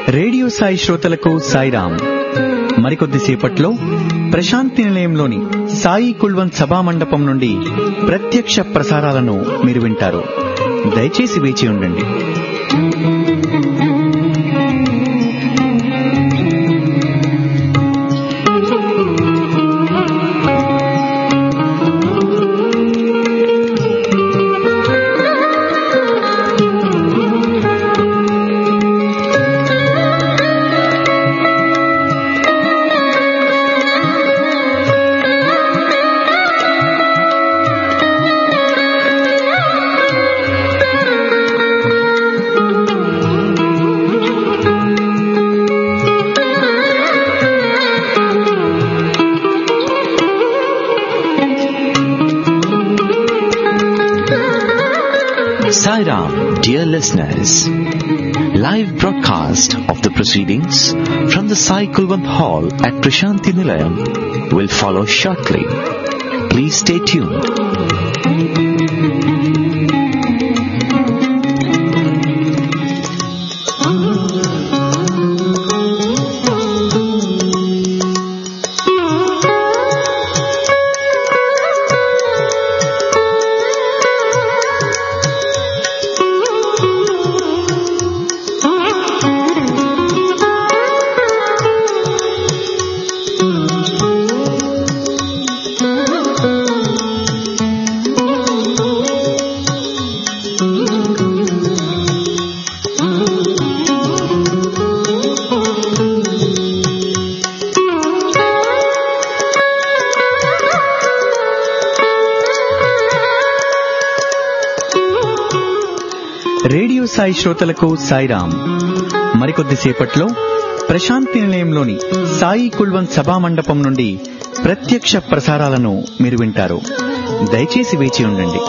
Radio Sai శ్రోతలకు సాయిరాం. మరికొద్దిసేపట్లో ప్రశాంతి నిలయంలోని సాయి కుల్వంత్ సభా మండపం నుండి ప్రత్యక్ష ప్రసారాలను మీరు వింటారు. దయచేసి వేచి ఉండండి. Sairam, dear listeners, live broadcast of the proceedings from the Sai Kulwant Hall at Prashanti Nilayam will follow shortly. Please stay tuned. Radio Sai శ్రోతలకు సాయిరాం. మరికొద్దిసేపట్లో ప్రశాంతి నిలయంలోని సాయి కుల్వంత్ సభా మండపం నుండి ప్రత్యక్ష ప్రసారాలను మీరు వింటారు. దయచేసి వేచి ఉండండి.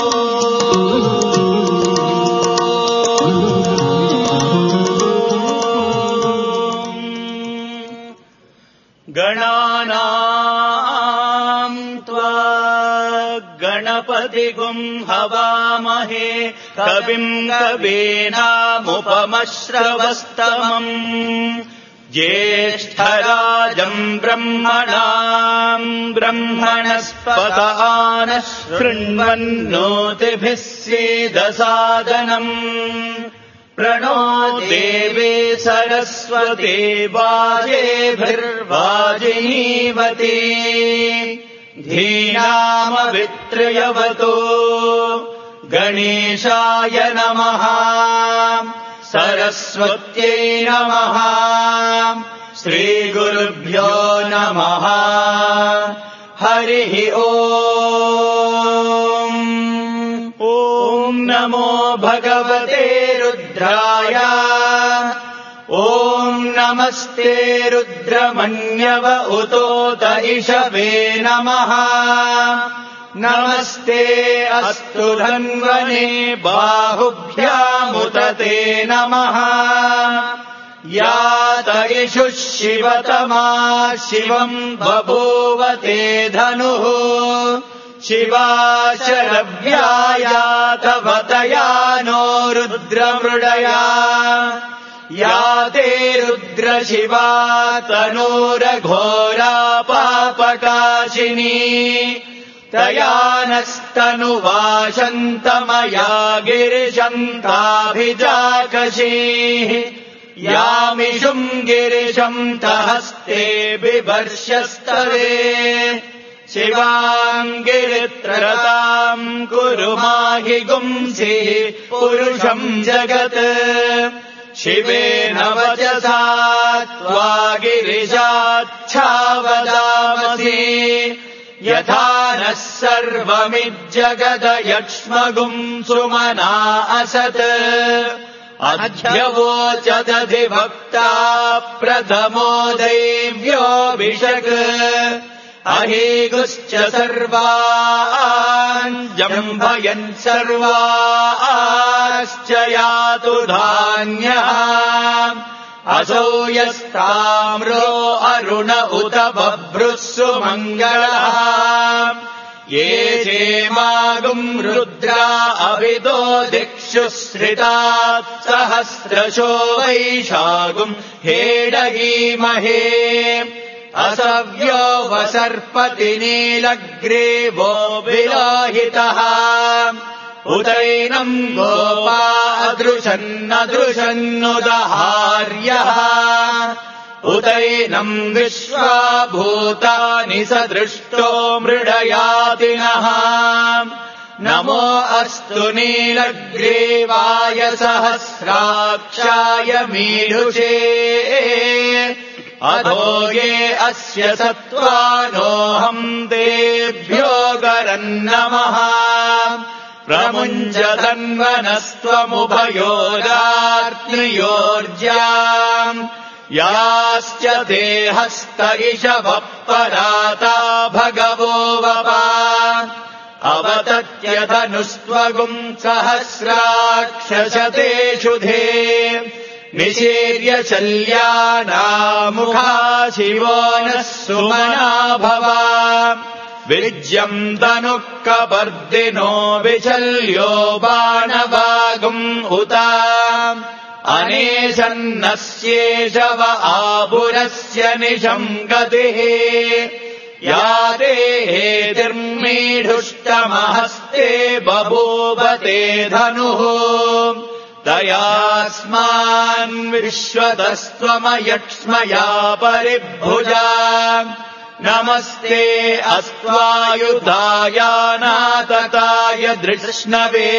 गणपतिगुं हवामहे कविम् कवीनामुपमश्रवस्तमम् ज्येष्ठराजम् ब्रह्मणाम् ब्रह्मणस्पत नः शृण्वन्नोतिभिः सीदसादनम् प्रणो देवे सरस्वती वाजेभिर्वाजिनीवती धीनामवित्रयवतो गणेशाय नमः सरस्वत्यै नमः श्रीगुरुभ्यो नमः हरिः ओम् ॐ नमो भगवते रुद्राय ॐ नमस्ते रुद्रमन्यव उतोत इषवे नमः नमस्ते अस्तु धन्वने बाहुभ्यामुतते नमः यात इषुः शिवतमा शिवम् बभूवते धनुः शिवा शरव्यायातवतया नो रुद्रमृडया या ते रुद्रशिवा तनूरघोरा पापकाशिनी तया नस्तनुवाशन्तमया गिरिशन्ताभिजाकशीः यामिषुम् गिरिशम् तहस्ते बिभर्षस्तवे शिवाम् गिरित्रताम् कुरु माहि गुंसिः पुरुषम् जगत् शिवेन वचसा त्वा गिरिशाच्छावदामसि यथा नः सर्वमिज्जगदयक्ष्मगुम् सुमना असत् अध्यवोचदधिभक्ता प्रथमो दैव्योऽभिषक् अहीगुश्च सर्वान् जम्भयन् सर्वाश्च यातु धान्यः असौ यस्ताम्रो अरुण उत बभ्रुः सुमङ्गलः ये चेमागुम् रुद्रा अभितो दिक्ष विश्रुश्रितात् सहस्रशो वैशागुम् हेडगीमहे असव्यो वसर्पति नीलग्रीवो विलोहितः उदैनम् गोपा अदृशन्नदृशन्नुदहार्यः उदैनम् विश्वाभूतानि सदृष्टो मृडयातिनः नमो अस्तु नीलग्रीवाय सहस्राक्षाय मीढुषे अधोगे अस्य सत्त्वानोऽहम् तेभ्यो गरन्नमः प्रमुञ्चतन्वनस्त्वमुभयोरात्मयोर्ज्याम् याश्च ते हस्त इषवः पराता भगवो वपा अवतत्यधनुस्त्वगुम् सहस्राक्षशतेषु धे निशीर्य शल्यानामुखा शिवो नः सुमना भवा विज्यम् तनुः कपर्दिनो विचल्यो बाणवागुम् उता अनेशन्नस्येषव आपुरस्य निशम् गतिः या ते हेतिर्मीढुष्टमहस्ते बभूवते धनुः तयास्मान् विश्वतस्त्वमयक्ष्मया परिभुजा नमस्ते अस्त्वायुधायानातताय धृष्णवे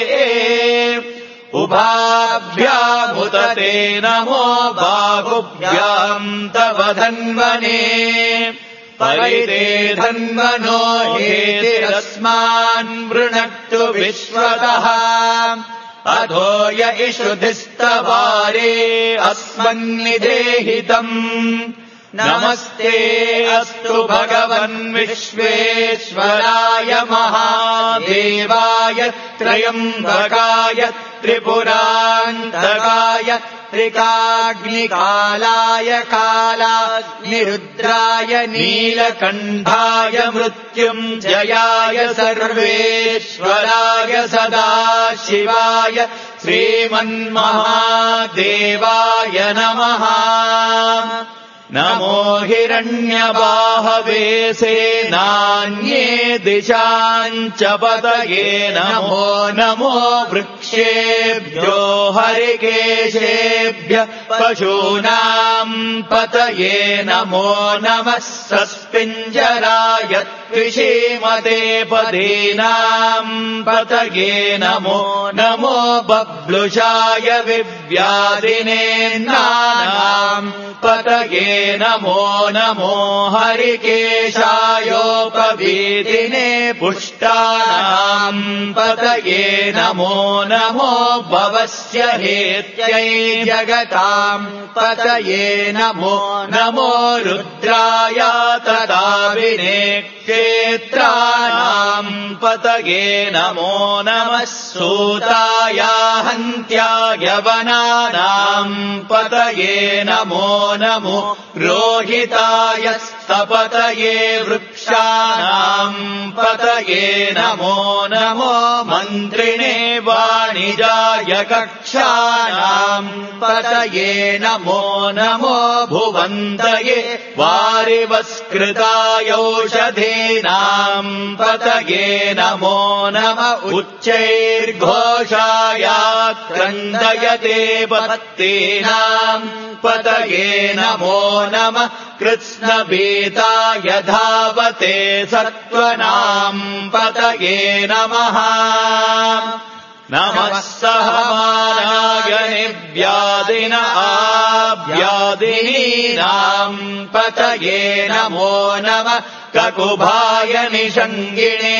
उभाभ्यामुत ते नमो बाहुभ्याम् तव धन्वने परिते धन्वनो हेतिरस्मान् वृणक्तु विश्वतः अधो य इषुधिस्तवारे अस्मन्निदेहितम् नमस्ते अस्तु भगवन् विश्वेश्वराय महादेवाय त्रयम्बकाय त्रिपुरान्तकाय त्रिकाग्निकालाय कालाग्निरुद्राय नीलकण्ठाय मृत्युञ्जयाय सर्वेश्वराय सदाशिवाय श्रीमन्महादेवाय नमः नमो हिरण्यबाहवे सेनान्ये दिशाम् च पतये नमो नमो वृक्षेभ्यो हरिकेशेभ्यः पशूनाम् पतये नमो नमः सस्पिञ्जराय त्विषीमते पदीनाम् पतये नमो नमो बब्लुषाय विव्याधिनेन्नानाम् पतये नमो नमो हरिकेशायोपवीतिने पुष्टानाम् पतये नमो नमो भवस्य हेत्यै जगताम् पतये नमो नमो रुद्राय तदाविने क्षेत्राणाम् पतये नमो नमः सूताय हन्त्याय वनानाम् पतये नमो नमो रोहिताय स्तपतये वृक्षाणाम् पतये नमो नमो मन्त्रिणे वाणिजाय कक्षाणाम् पतये नमो नमो भुवन्तये वारिवस्कृताय औषधीनाम् पतये नमो नम उच्चैर्घोषाय क्रन्दयते भक्तीनाम् पतये नमो नमः कृत्स्नभीताय धावते सत्त्वनाम् पतये नमः नमः सहमानाय निव्यादिन आव्यादिनीनाम् पतये नमो नमः ककुभाय निषङ्गिणे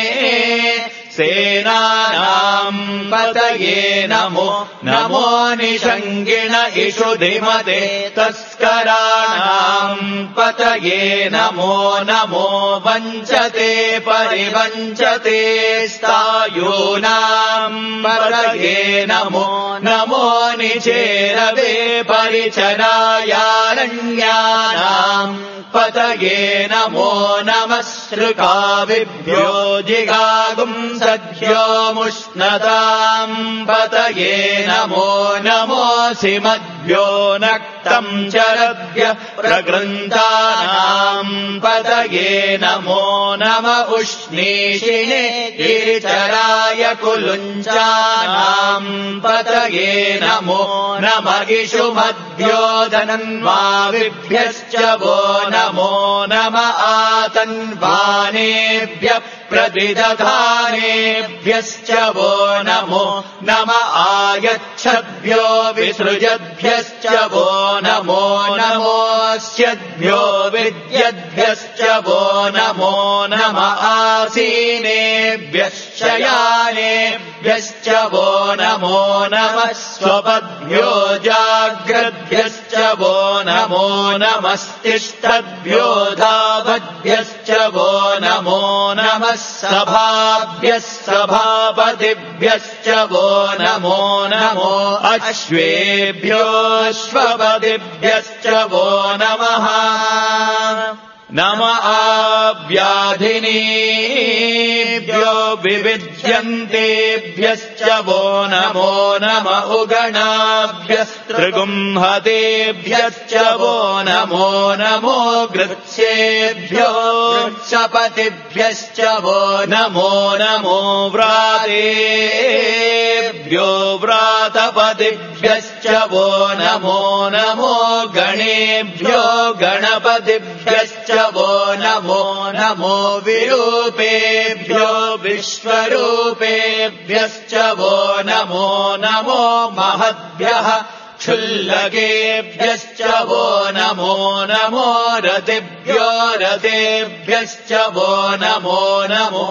सेनानाम् पतये नमो नमो निषङ्गिण इषुधिमते तस्कराणाम् पतये नमो नमो वञ्चते परिवञ्चते स्थायूनाम् पतये नमो नमो निचेरवे परिचरायारण्यानाम् पतये नमो नमः श्रुकाविभ्यो जिगागुंसद्भ्यो मुष्णताम् पतये नमो नमोऽसि मद्भ्यो नक्तम् चरभ्य प्रगृन्तानाम् पतये नमो नम उष्णीषिणे गिरिचराय कुलुञ्चानाम् पतये नमो नम इषुमद्भ्यो धनन्वाविभ्यश्च वो नमो नम आतन्वानेभ्यः प्रतिदधानेभ्यश्च वो नमो नम आयच्छद्भ्यो विसृजद्भ्यश्च वो नमो नमोऽस्यद्भ्यो विद्यद्भ्यश्च वो नमो नम आसीनेभ्यश्च यानेभ्यश्च वो नमो नमः स्वपद्भ्यो जाग्रद्भ्यश्च वो नमो नमस्तिष्ठद्भ्यो धावद्भ्यश्च वो नमो नमः सभाभ्यः सभापतिभ्यश्च वो नमो नमो अश्वेभ्योऽश्वपतिभ्यश्च वो नमः नम आव्याधिनीभ्यो विविध्यन्तेभ्यश्च वो नमो नम उगणाभ्यस्त्रिगुंहतेभ्यश्च वो नमो नमो गृत्सेभ्यो वृक्षपतिभ्यश्च वो नमो नमो व्रातेभ्यो व्रातपतिभ्यश्च वो नमो नमो गणेभ्यो गणपतिभ्यश्च वो नमो नमो विरूपेभ्यो विश्वरूपेभ्यश्च वो नमो नमो महद्भ्यः क्षुल्लकेभ्यश्च वो नमो नमो रथेभ्यो रथेभ्यश्च वो नमो नमो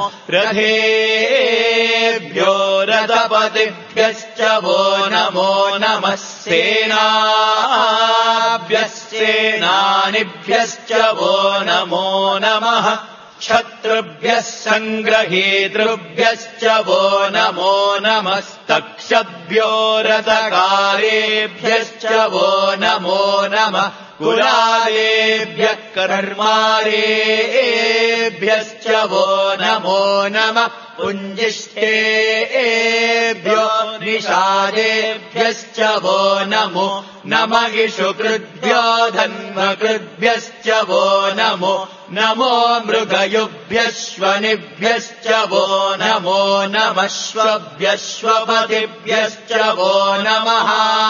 रथेभ्यो रथपतिभ्यश्च वो नमो नमः सेनाभ्यः सेनानिभ्यश्च वो नमो नमः क्षत्रुभ्यः सङ्ग्रहेतृभ्यश्च वो नमो नमस्तक्षद्भ्यो रथकारेभ्यश्च वो नमो नमः कुलालेभ्यः कर्मारेभ्यश्च वो नमो नमः पुञ्जिष्ठेभ्यो निषादेभ्यश्च वो नमो नम इषुकृद्भ्यो धन्वकृद्भ्यश्च वो नमो नमो मृगयुभ्यश्वनिभ्यश्च वो नमो नमश्वभ्यश्वपतिभ्यश्च वो नमः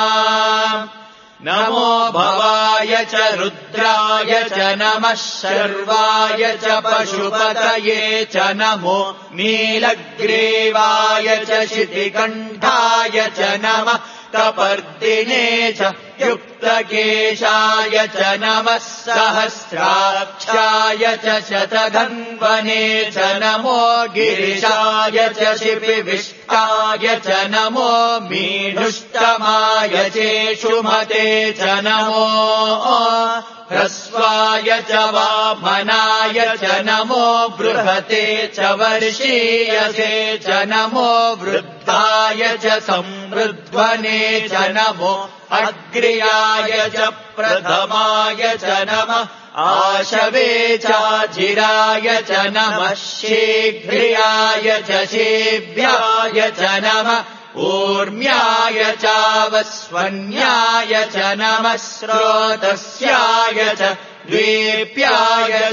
नमो भवाय च रुद्राय च नमः शर्वाय च पशुपतये च नमो नीलग्रीवाय च शितिकण्ठाय च नमः कपर्दिने च युक्तकेशाय च नमः सहस्राक्षाय च शतधन्वने च नमो गिरिशाय च शिपिविष्टाय च नमो मीढुष्टमाय चेषुमते च नमो ह्रस्वाय च वामनाय च नमो बृहते च वर्षीयसे च नमो वृद्धाय च संवृध्वने च नमो अग्र्याय च प्रथमाय च नमः आशवे चाजिराय च नमः शीघ्र्याय च शेभ्याय च नमः ऊर्म्याय चावस्वन्याय च नमः स्रोतस्याय च द्वीप्याय च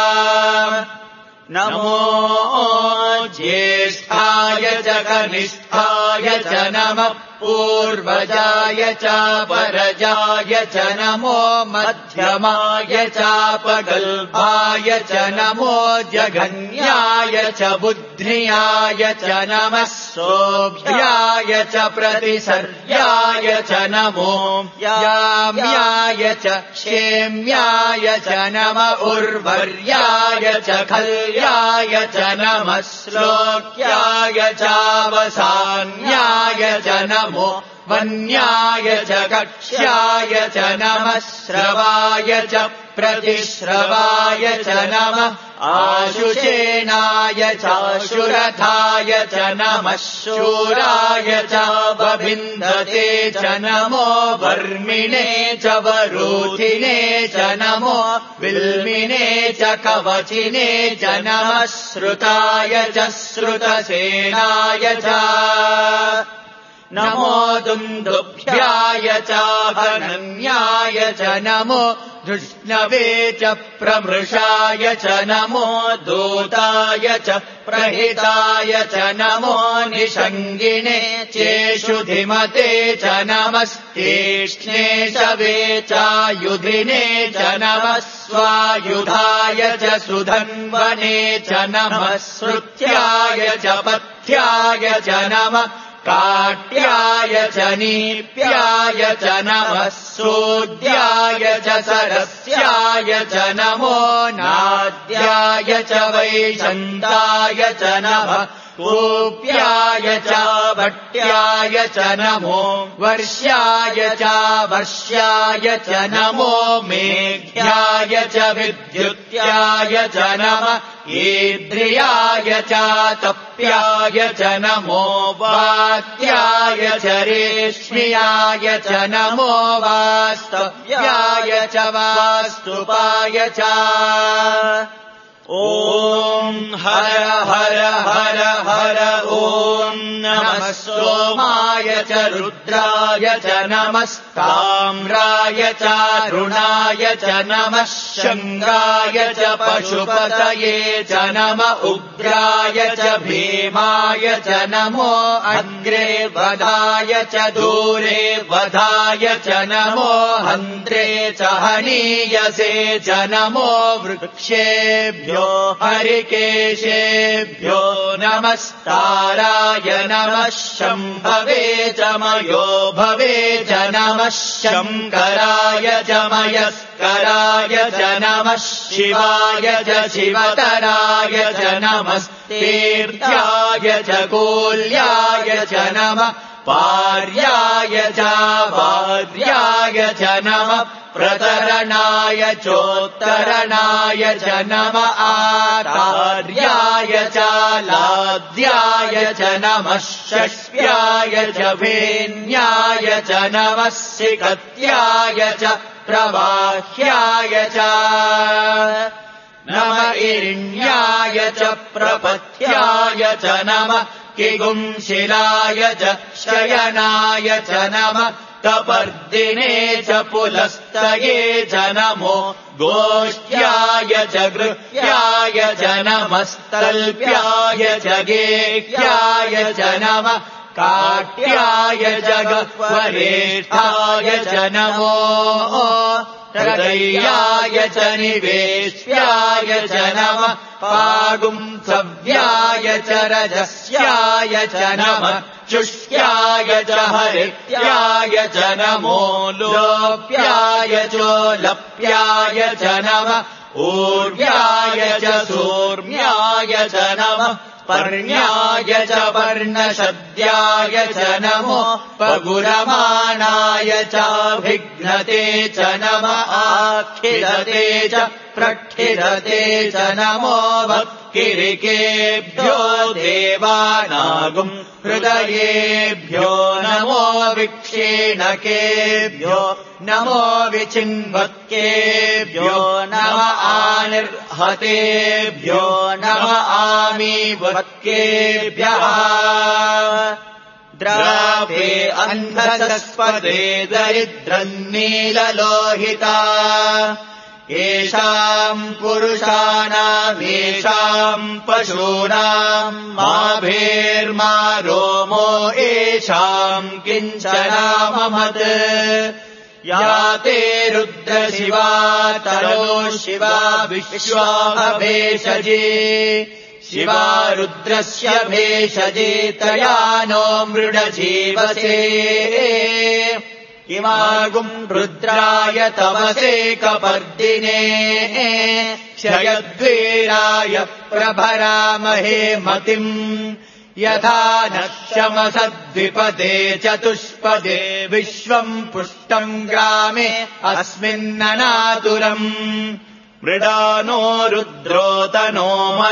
नमो ज्येष्ठाय च कनिष्ठाय च नमः पूर्वजाय चापरजाय च नमो मध्यमाय चापगल्भाय च नमो जघन्याय च बुद्ध्याय च नमः सोऽभ्याय च प्रतिसर्याय च नमो याम्याय च क्षेम्याय च नम उर्वर्याय च खल्याय च नमः श्लोक्याय चावसान्याय च नमो वन्याय च कक्ष्याय च नमः श्रवाय च प्रतिश्रवाय च नमः आशुषेणाय चाशुरथाय च नमः शूराय च वभिन्दते च नमो वर्मिणे च वरूथिने च नमो विल्मिने च कवचिने च नमः श्रुताय च श्रुतसेनाय च नमो दुन्दुभ्याय च हनन्याय च नमो धृष्णवे च प्रमृषाय च नमो दूताय च प्रहिताय च नमो निषङ्गिणे चेषुधिमते च नमस्तीक्ष्णे शवे चायुधिने च नमः स्वायुधाय च सुधन्वने च नमः श्रुत्याय च पथ्याय च नमः काट्याय च नीप्याय च नमः सोद्याय च सरस्याय च नमो नाद्याय च वैशन्ताय च नमः कूप्याय च भट्याय च नमो वर्ष्याय च वर्ष्याय च नमो मेघ्याय च विद्युत्याय च नमः ईद्रियाय च तप्याय च नमो वात्याय च रेश्म्याय च नमो वास्तव्याय च वास्तुपाय च ॐ हर हर हर हर ॐ नमः सोमाय च रुद्राय च नमस्ताम्राय च रुणाय च नमः शङ्गाय च पशुपतये च नम उग्राय च भीमाय च नमो अग्रे वधाय च दूरे वधाय च नमो हन्त्रे च हनीयसे च नमो वृक्षेभ्यो हरिकेशेभ्यो नमस्ताराय नमः शम्भवे च मयो भवे च नमः शङ्कराय च मयस्कराय च नमः शिवाय च शिवतराय च नमस्तीर्थ्याय च कोल्याय च नमः पार्याय च वार्याय च नमः प्रतरणाय चोत्तरणाय च नमः आचार्याय च लाद्याय च नमः षष्ठ्याय च भेन्याय च नमः सिकत्याय च प्रवाह्याय च नम इरिण्याय च प्रपथ्याय च नमः किगुंशिलाय च शयनाय च नमः तपर्दिने च पुलस्तये च नमो गोष्ठ्याय च गृह्याय च नमस्तल्प्याय च गेह्याय च नमः काट्याय च गह्वरेष्ठाय च नमो हृदयाय च निवेश्याय च नमः पागुंसव्याय च रजस्याय च नमः शुष्याय च हरित्याय च नमो लोप्याय चोलप्याय च नमः ऊर्व्याय च सूर्म्याय च नमः पर्ण्याय च पर्णशद्याय च नमो पगुरमाणाय चाभिघ्नते च नमः आखिलते च प्रक्षिलते च नमो भक्तिरिकेभ्यो देवानागुम् हृदयेभ्यो नमो विक्षीणकेभ्यो नमो विचिन्वत्केभ्यो नम आनिर्हतेभ्यो नम आमीवत्केभ्यः द्रावे अन्धसस्पदे दरिद्रन्नीललोहिता येषाम् पुरुषाणामेषाम् पशूनाम् माभेर्मा रोमो येषाम् किञ्चनाममत् या ते रुद्रशिवा तरो शिवा विश्वाभेषजे शिवा रुद्रस्य भेषजे तया नो मृडजीवसे इमागुम् रुद्राय तमसे कपर्दिने क्षयद्वीराय प्रभरामहे मतिम् यथा नक्षमसद्विपदे चतुष्पदे विश्वम् पुष्टम् ग्रामे अस्मिन्ननातुरम् मृडानो रुद्रोतनो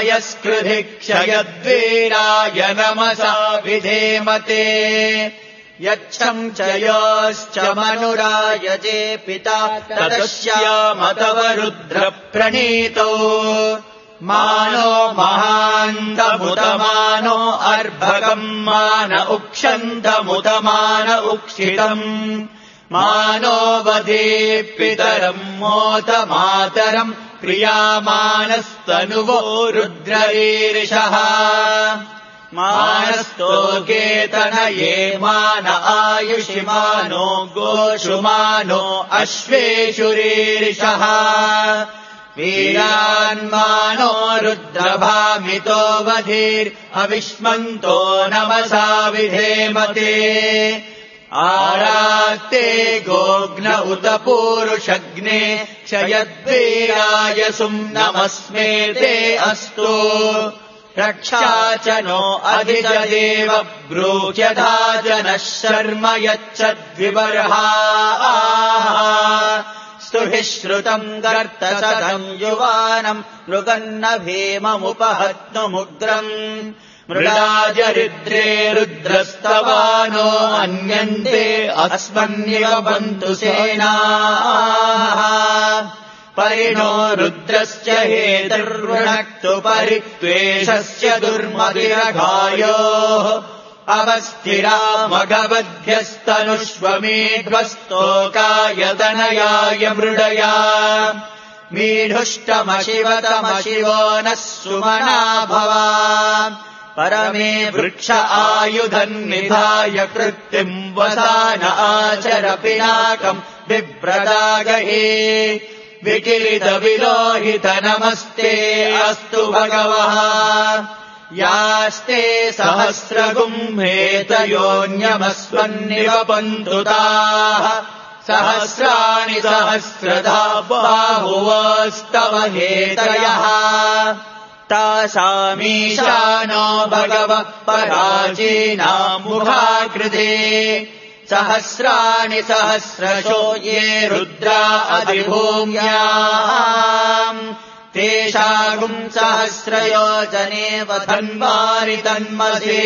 मयस्कृधि क्षयद्वीराय नमसा विधेमते यच्छम् च योश्च मनुरायजे पिता तदश्यामतवरुद्रप्रणीतो मानो महान्तमुतमानो अर्भकम् मान उक्षन्तमुतमान उक्षितम् मानो वधे पितरम् मोत मातरम् प्रियामानस्तनुवो रुद्ररीरिषः मानस्तोकेतनये मान आयुषिमानो गोषुमानो अश्वेषुरीरिषः वीरान्मानो रुद्रभामितो वधीर्हविष्मन्तो नमसा विधेमते आरात्ते गोघ्न उत पूरुषग्ने क्षयद्वीराय सुम्नमस्मे ते अस्तु रक्षा च नो अधिजदेव ब्रूच्यधा जनः शर्म यच्छद्विबर्हाः स्तुभिः श्रुतम् गर्तसदम् युवानम् मृगन्न भीममुपहत्नुमुग्रम् मृडाजरिद्रे रुद्रस्तवानो अन्यन्ते अस्मन्निव बन्तु सेनाः परिणो रुद्रश्च हेतुर्वृणक्तु परित्वेषस्य दुर्मदिरघायोः अवस्थिरा मघवध्यस्तनुष्वमेध्वस्तोकायतनयाय मृडया मीढुष्टमशिवतमशिवो नः सुमना भवा परमे वृक्ष आयुधन्निधाय कृत्तिम् वसान आचर पिनाकम् बिभ्रदागहे विकिलितविलोहित नमस्ते अस्तु भगवः यास्ते सहस्रगुम्हेतयोऽन्यमस्वन्निवपन्तु ताः सहस्राणि सहस्रधा बाहुवस्तव हेतयः तासामीशानो भगवः पराचीनामुखाकृते सहस्राणि सहस्रशो ये रुद्रा अधिभूम्याम् तेषागुम् सहस्रयोजने वधन्वारि तन्मसे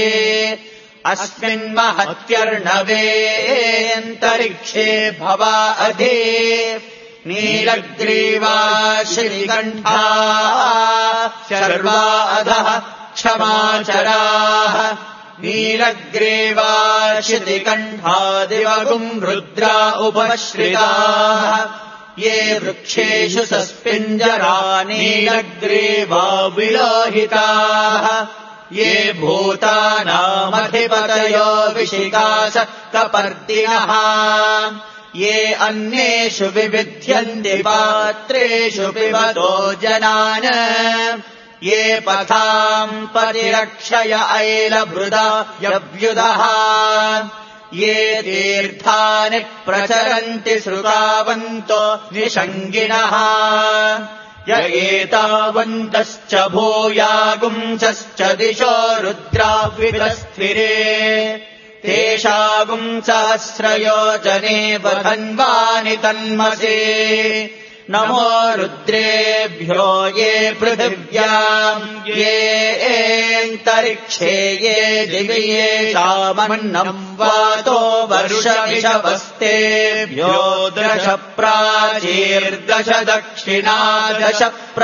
अस्मिन्महत्यर्णवेऽन्तरिक्षे भवा अधि नीलग्रीवा श्रीकण्ठा शर्वा अधः क्षमाचराः नीलग्रीवा शितिकण्ठादिवगुम् रुद्रा उपश्रिताः ये वृक्षेषु सस्पिञ्जरा नीलग्रीवा विलोहिताः ये भूतानामधिपतयो विशिखासक्तपर्दिनः ये अन्येषु विविध्यन्ति पात्रेषु पिबतो जनान् ये पथाम् परिरक्षय ऐलभृदा यव्युदः ये तीर्थानि प्रचरन्ति श्रुतावन्तो निषङ्गिणः य एतावन्तश्च भूयागुंसश्च दिशो रुद्रावितस्थिरे तेषागुम् सहस्रयोजने वधन्वानि तन्मसे नमो रुद्रेभ्यो ये पृथिव्याम् येऽन्तरिक्षे ये दिवि येषामन्नम् वातो वर्षविषवस्तेभ्यो दश प्राचीर्दश दक्षिणा दश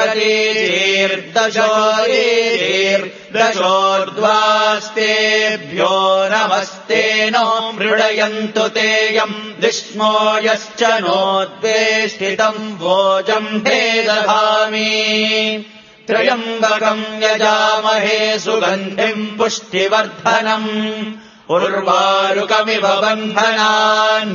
प्रतीचीर्दशोरीर्दशोर्ध्वास्तेभ्यो नमस्ते नो मृडयन्तु तेयम् विष्णो यश्च नोद्वेष्टितम् भोजम् ते दधामि त्र्यम्बकम् यजामहे सुगन्धिम् पुष्टिवर्धनम् उर्वारुकमिव बन्धनान्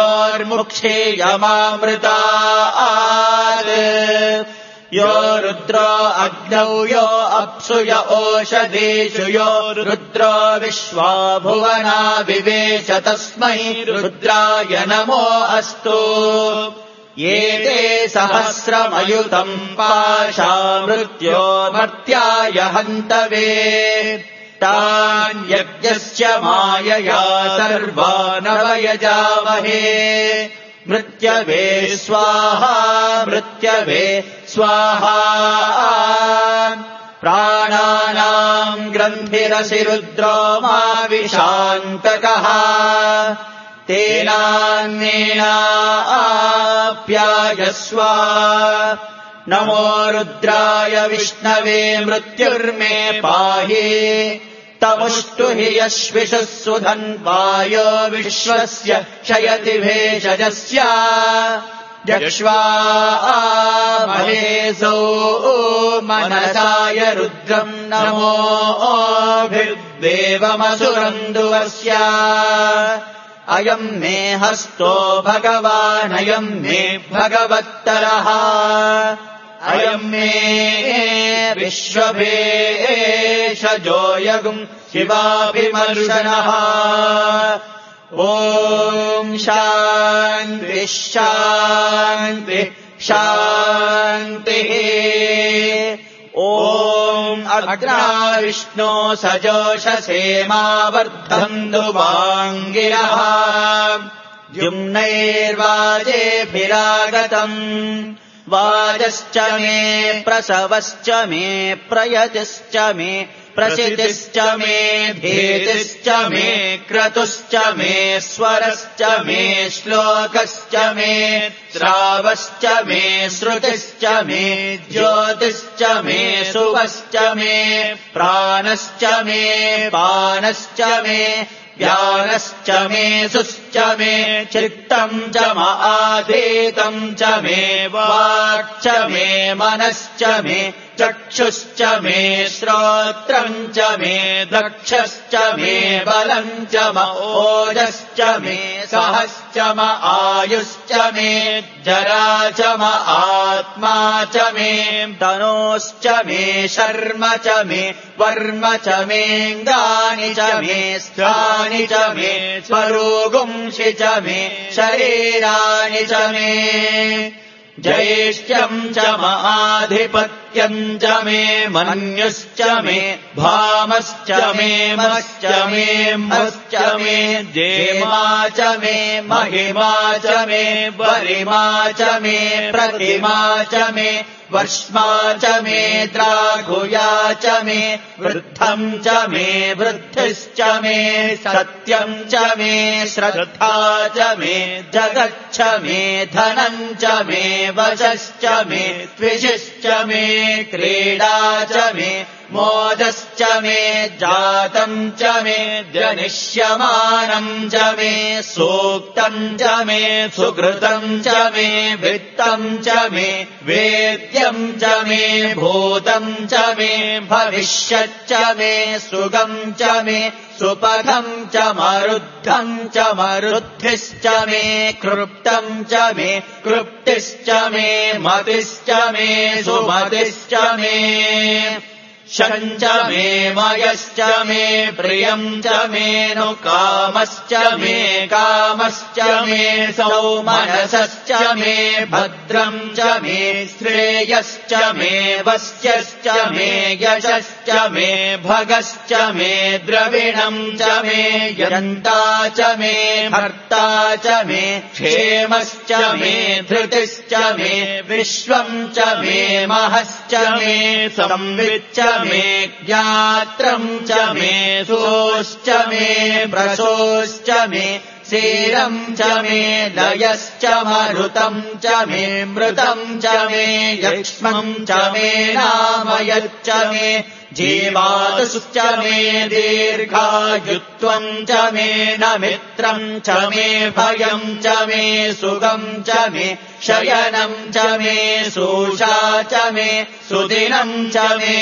मृत्योर्मुक्षीयमामृतात् यो रुद्रो अग्नौ यो अप्सु य ओषधीषु यो रुद्रो विश्वा भुवना विवेश तस्मै रुद्राय नमो अस्तु ये ते सहस्रमयुतम् पाशा मृत्यो मर्त्याय हन्तवे तान् यज्ञस्य मायया सर्वानवयजामहे मृत्यवे स्वाहा मृत्यवे स्वाहा प्राणानाम् ग्रन्थिरसि रुद्रो मा विशान्तकः तेनान्येनाप्यायस्व नमो रुद्राय विष्णवे मृत्युर्मे पाहि तमुष्टु हि यश्विषुः सुधन्वायो विश्वस्य क्षयति भेषजस्य जक्ष्वा महेशो मनसाय रुद्रम् नमोभिर्देवमसुरन्दुवस्य अयम् मे हस्तो भगवानयम् मे भगवत्तरः अयम् मे विश्वभेषजोऽयगुम् शिवाभिमर्शनः ॐ शान्तिः शान्तिः शान्तिः ॐ अग्रा विष्णो सजोषसेमावर्धन्तु वाङ्गिरः द्युम्नैर्वाजेभिरागतम् वाजश्च मे प्रसवश्च मे प्रयतिश्च मे प्रसिद्धिश्च मे धीतिश्च मे क्रतुश्च मे स्वरश्च मे श्लोकश्च मे श्रावश्च मे श्रुतिश्च मे ज्योतिश्च मे सुवश्च मे प्राणश्च मे पानश्च मे व्यानश्च मे सुश्च मे चित्तम् च आधीतम् च मे वाक् च मे मनश्च मे चक्षुश्च मे श्रोत्रम् च मे दक्षश्च मे बलम् च ओजश्च मे सहश्च आयुश्च मे जरा च आत्मा च मे तनोश्च मे शर्म च मे वर्म च मेऽङ्गानि च मे स्थानि च मे स्वरोगुंषि च मे शरीराणि च मे ज्येष्ठ्यम् च आधिपत्यम् च मे मन्युश्च मे भामश्च मे मश्च मे मश्च मे जेमा च मे महिमा च मे वरिमा च मे प्रतिमा च मे वर्ष्मा च मे द्राघुया च मे वृद्धम् च मे वृद्धिश्च मे सत्यम् च मे श्रद्धा च मे जगच्छ मे धनम् च मे वशश्च मे द्विषश्च मे क्रीडा च मे मोदश्च मे जातम् च मे जनिष्यमानम् च मे सूक्तम् च मे सुकृतम् च मे वित्तम् च मे वेद्यम् च मे भूतम् च मे भविष्यच्च मे सुगम् च मे सुपथम् च मरुद्धम् च मरुद्धिश्च मे कृप्तम् च मे कृप्तिश्च मे मतिश्च मे सुमतिश्च मे शञ्च मे मयश्च मे प्रियम् च मे नु कामश्च मे कामश्च मे सौमनसश्च मे भद्रम् च मे श्रेयश्च मे वस्यश्च मे यशश्च मे भगश्च मे द्रविणम् च मे यन्ता च मे भर्ता च मे क्षेमश्च मे धृतिश्च मे विश्वम् च मे महश्च मे संविच्च मे ज्ञात्रम् च मे सोश्च मे प्रसोश्च मे क्षीरम् च मे लयश्च मरुतम् च मे मृतम् च मे यक्ष्मम् च मे नामयच्च मे जीवातुश्च मे दीर्घायुत्वम् च मे न मित्रम् च मे भयम् च मे सुगम् च मे शयनम् च मे सूषा च मे सुदिनम् च मे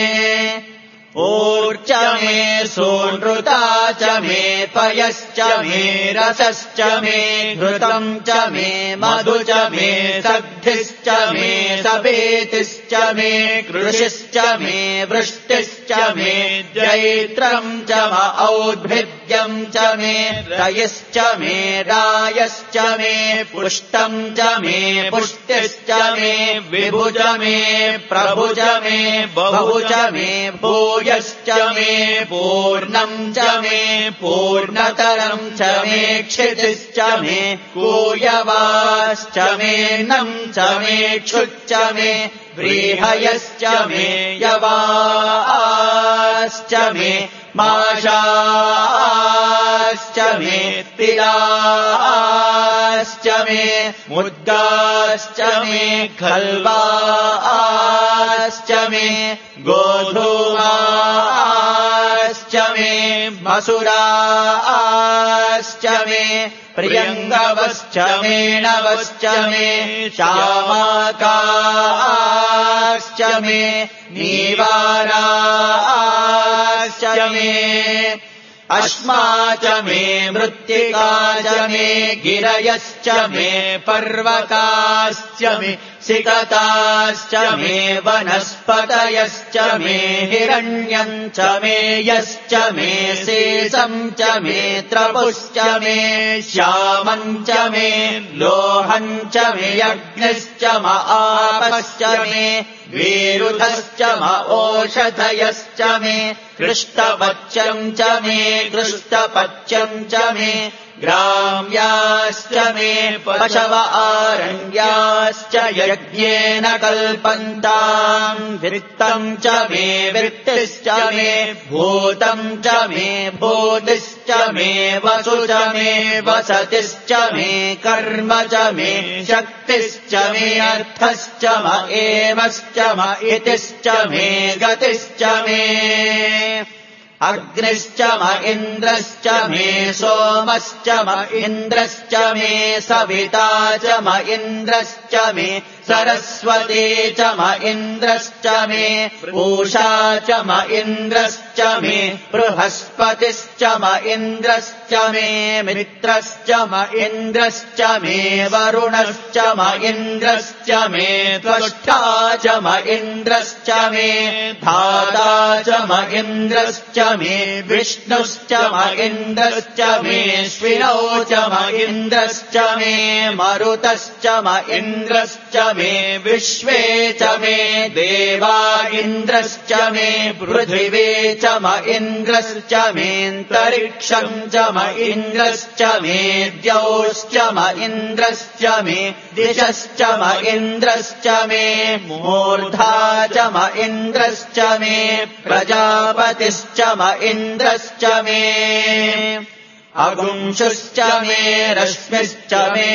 ऊर्च मे सोनृता च मे पयश्च मे रसश्च मे घृतम् च मे मधु च मे सद्धिश्च मे सपेतिश्च मे कृषिश्च मे वृष्टिश्च मे जैत्रम् च औद्भिद् वेद्यम् च मे रयश्च मे रायश्च मे पुष्टम् च मे पुष्टिश्च मे विभुज मे प्रभुज मे बहुज मे भूयश्च मे पूर्णम् च मे पूर्णतरम् च मे क्षितिश्च मे कूयवाश्च मे नम् च मे क्षुच्च मे व्रीहयश्च मे यवाश्च मे माशाश्च मे तिलाश्च मे मुद्गाश्च मे खल्वाश्च मे गोधूमाश्च मे मसुराश्च मे प्रियङ्गवश्च मे नवश्च मे श्यामाकाश्च मे नीवाराश्च मे अश्मा च मे मृत्तिका च मे गिरयश्च मे पर्वताश्च मे सिकताश्च मे वनस्पतयश्च मे हिरण्यम् च मे यश्च मे शेषम् च मे त्रपुश्च मे श्यामम् च मे लोहम् च मे अग्निश्च म आपश्च मे विरुधश्च म ओषधयश्च मे कृष्टपच्यम् च मे कृष्टपच्यम् च मे ग्राम्याश्च मे पशव आरण्याश्च यज्ञेन कल्पन्ताम् वित्तम् च मे वृत्तिश्च मे भूतम् च मे भूतिश्च मे वसु च मे वसतिश्च मे कर्म च मे शक्तिश्च मे अर्थश्च म एवश्च म इतिश्च मे गतिश्च मे अग्निश्च म इन्द्रश्च मे सोमश्च म इन्द्रश्च मे सविता च म इन्द्रश्च मे सरस्वती च म इन्द्रश्च मे पूषा च म इन्द्रश्च मे बृहस्पतिश्च म इन्द्रश्च मे मित्रश्च म इन्द्रश्च मे वरुणश्च म इन्द्रश्च मे त्वष्टा च म इन्द्रश्च मे धाता च म इन्द्रश्च मे विष्णुश्च म इन्द्रश्च मे श्विनौ च म इन्द्रश्च मे मरुतश्च म इन्द्रश्च मे विश्वे च मे देवा इन्द्रश्च मे पृथिवी च म इन्द्रश्च मेऽन्तरिक्षम् च म इन्द्रश्च मे द्यौश्च म इन्द्रश्च मे दिशश्च म इन्द्रश्च मे मूर्धा च म इन्द्रश्च मे प्रजापतिश्च म इन्द्रश्च मे अगुंशुश्च मे रश्मिश्च मे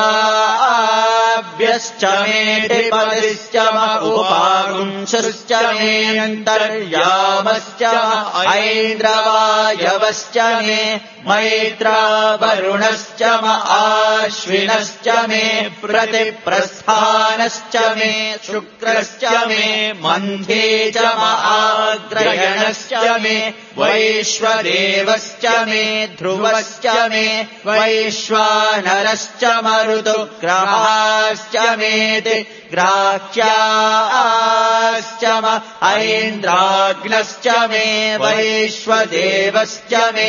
लाभ्यश्च मे टिपतिश्च म उपागुंशुश्च मे अन्तर्यामश्च ऐन्द्रवायवश्च मे मैत्रा वरुणश्च म आश्विनश्च मे प्रतिप्रस्थानश्च मे शुक्रश्च मे मन्थे च म आग्रयणश्च मे वैश्वदेवश्च मे ध्रुवश्च मे वैश्वानरश्च मरुतुग्रहाश्च मेति ग्राह्याश्च म ऐन्द्राग्नश्च मे वैश्वदेवश्च मे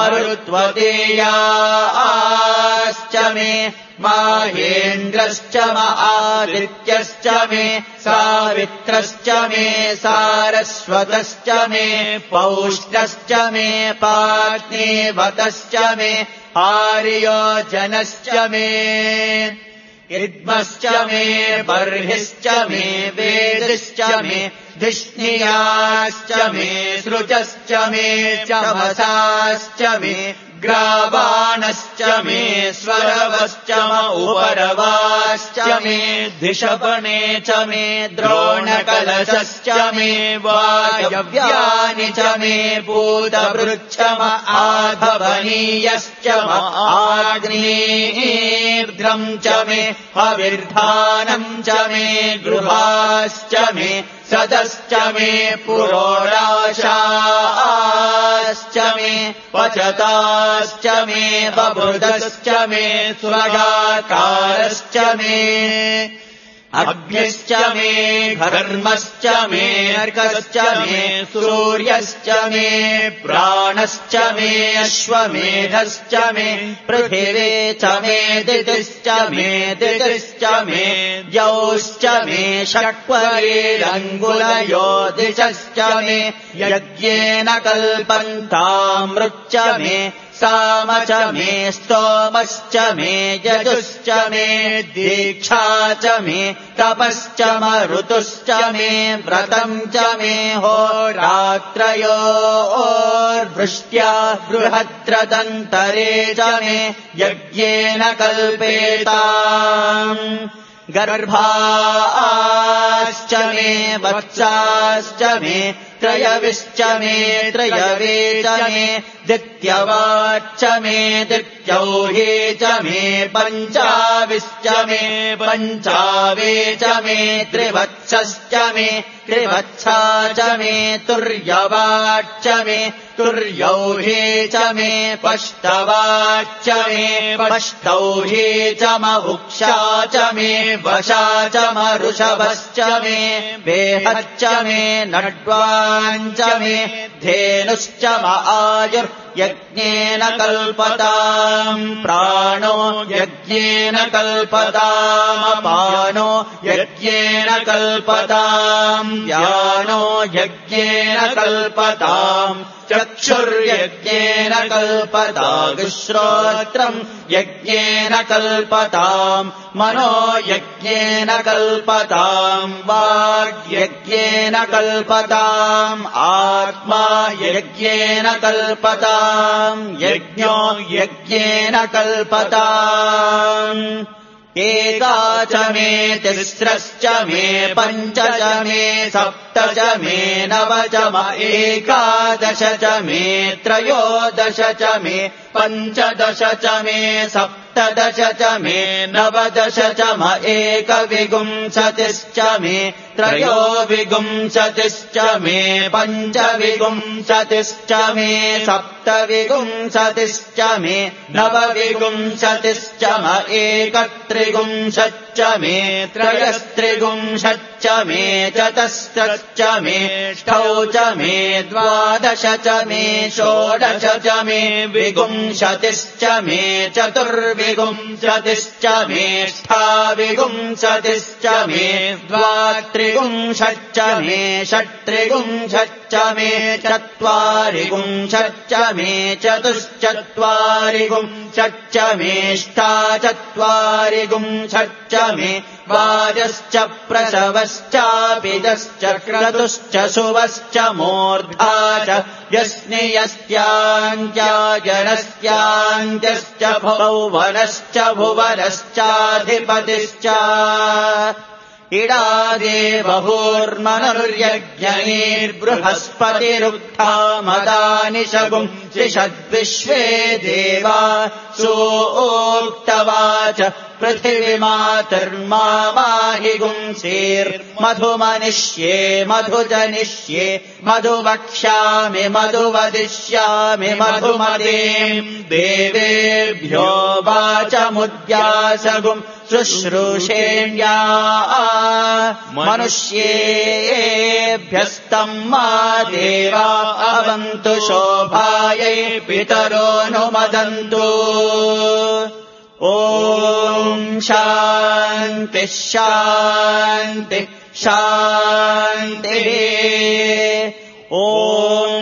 मरुत्वतेयाश्च मे माहेन्द्रश्च म आदित्यश्च मे सावित्रश्च मे सारस्वतश्च मे पौष्णश्च मे पार्थिवतश्च मे आर्योजनश्च मे इद्मश्च मे बर्हिश्च मे वेदिश्च मे धिष्णियाश्च मे सृजश्च मे चमसाश्च मे ग्रावाणश्च मे स्वरवश्च म उपरवाश्च मे धिषपणे च मे द्रोणकलशश्च मे वायव्यानि च मे भूतभृच्छ म आधवनीयश्च म आग्नेर्ध्रम् च मे हविर्धानम् च मे गृहाश्च मे सदश्च मे पुरोडाशाश्च मे पचताश्च मे बभृदश्च मे स्वगाकारश्च मे अग्निश्च मे घर्मश्च मे अर्कश्च मे सूर्यश्च मे प्राणश्च मे अश्वमेधश्च मे पृथिवी च मे दितिश्च मे द्यौश्च मे षट्परीरङ्गुलयो दिशश्च मे यज्ञेन कल्पन्तामृच्च मे साम च मे स्तोमश्च मे यजुश्च मे दीक्षा च मे तपश्च मरुतुश्च मे व्रतम् च मे होरात्रयोर्वृष्ट्या बृहद्रदन्तरे च मे यज्ञेन कल्पेताम् गर्भाश्च मे वत्साश्च मे त्रयविश्च मे त्रयवे च मे दित्यवाच्च मे दित्यौहे च मे पञ्चाविश्च मे पञ्चावे च मे त्रिवत्सश्च मे त्रिवत्सा च मे तुर्यवाच्च मे तुर्यौहे च मे पष्टवाच्च मे पष्टौहे च महुक्षा च मे वशा च मरुषभश्च मे बेहच्च मे नड्वाञ्च मे धेनुश्च म आयुर्यज्ञेन कल्पताम् प्राणो यज्ञेन कल्पतामपानो यज्ञेन कल्पताम् व्यानो यज्ञेन कल्पताम् चक्षुर्यज्ञेन कल्पताग्श्रोत्रम् यज्ञेन कल्पताम् मनो यज्ञेन कल्पताम् वाग्यज्ञेन कल्पताम् आत्मा यज्ञेन कल्पताम् यज्ञो यज्ञेन कल्पताम् एका च मे तिस्रश्च मे पञ्च च मे सप्त च मे नव च म एकादश च मे त्रयोदश च मे पञ्चदश च मे सप्तदश च मे नवदश च म एकविंशतिश्च मे त्रयोविंशतिश्च मे पञ्चविंशतिश्च मे सप्तविंशतिश्च मे नवविंशतिश्च म एकत्रिंशच्च मे त्रयस्त्रिंशच्च मे चतस्रश्च मे ष्ठौ च मे द्वादश च मे षोडश च मे विंशतिश्च मे चतुर्विंशतिश्च मे ष्ठाविंशतिश्च मे द्वात्रिंशच्च मे षट्त्रिंशच्च मे चत्वारिंशच्च मे चतुश्चत्वारिंशच्च मे ष्टाचत्वारिंशच्च मे वाजश्च प्रसवश्चापिदश्च क्रतुश्च शुभश्च मूर्धा च यस्नियस्त्याञ्जाजनस्त्याञ्जश्च भौवनश्च भुवनश्चाधिपतिश्च इडादेवभूर्मनुर्यज्ञैर्बृहस्पतिरुक्था मदानिशगुम् त्रिषद्विश्वे देवा सोक्तवाच पृथिवीमातर्माहि गुंसेर्मधुमनिष्ये मधुजनिष्ये मधुवक्ष्यामि मधुवदिष्यामि मधुमदेम् देवेभ्यो वाचमुद्यासगुम् शुश्रूषेण्या मनुष्येभ्यस्तम् मा देवा अवन्तु शोभायै पितरोऽनुमदन्तु ॐ शान्तिः शान्तिः शान्तिः ॐ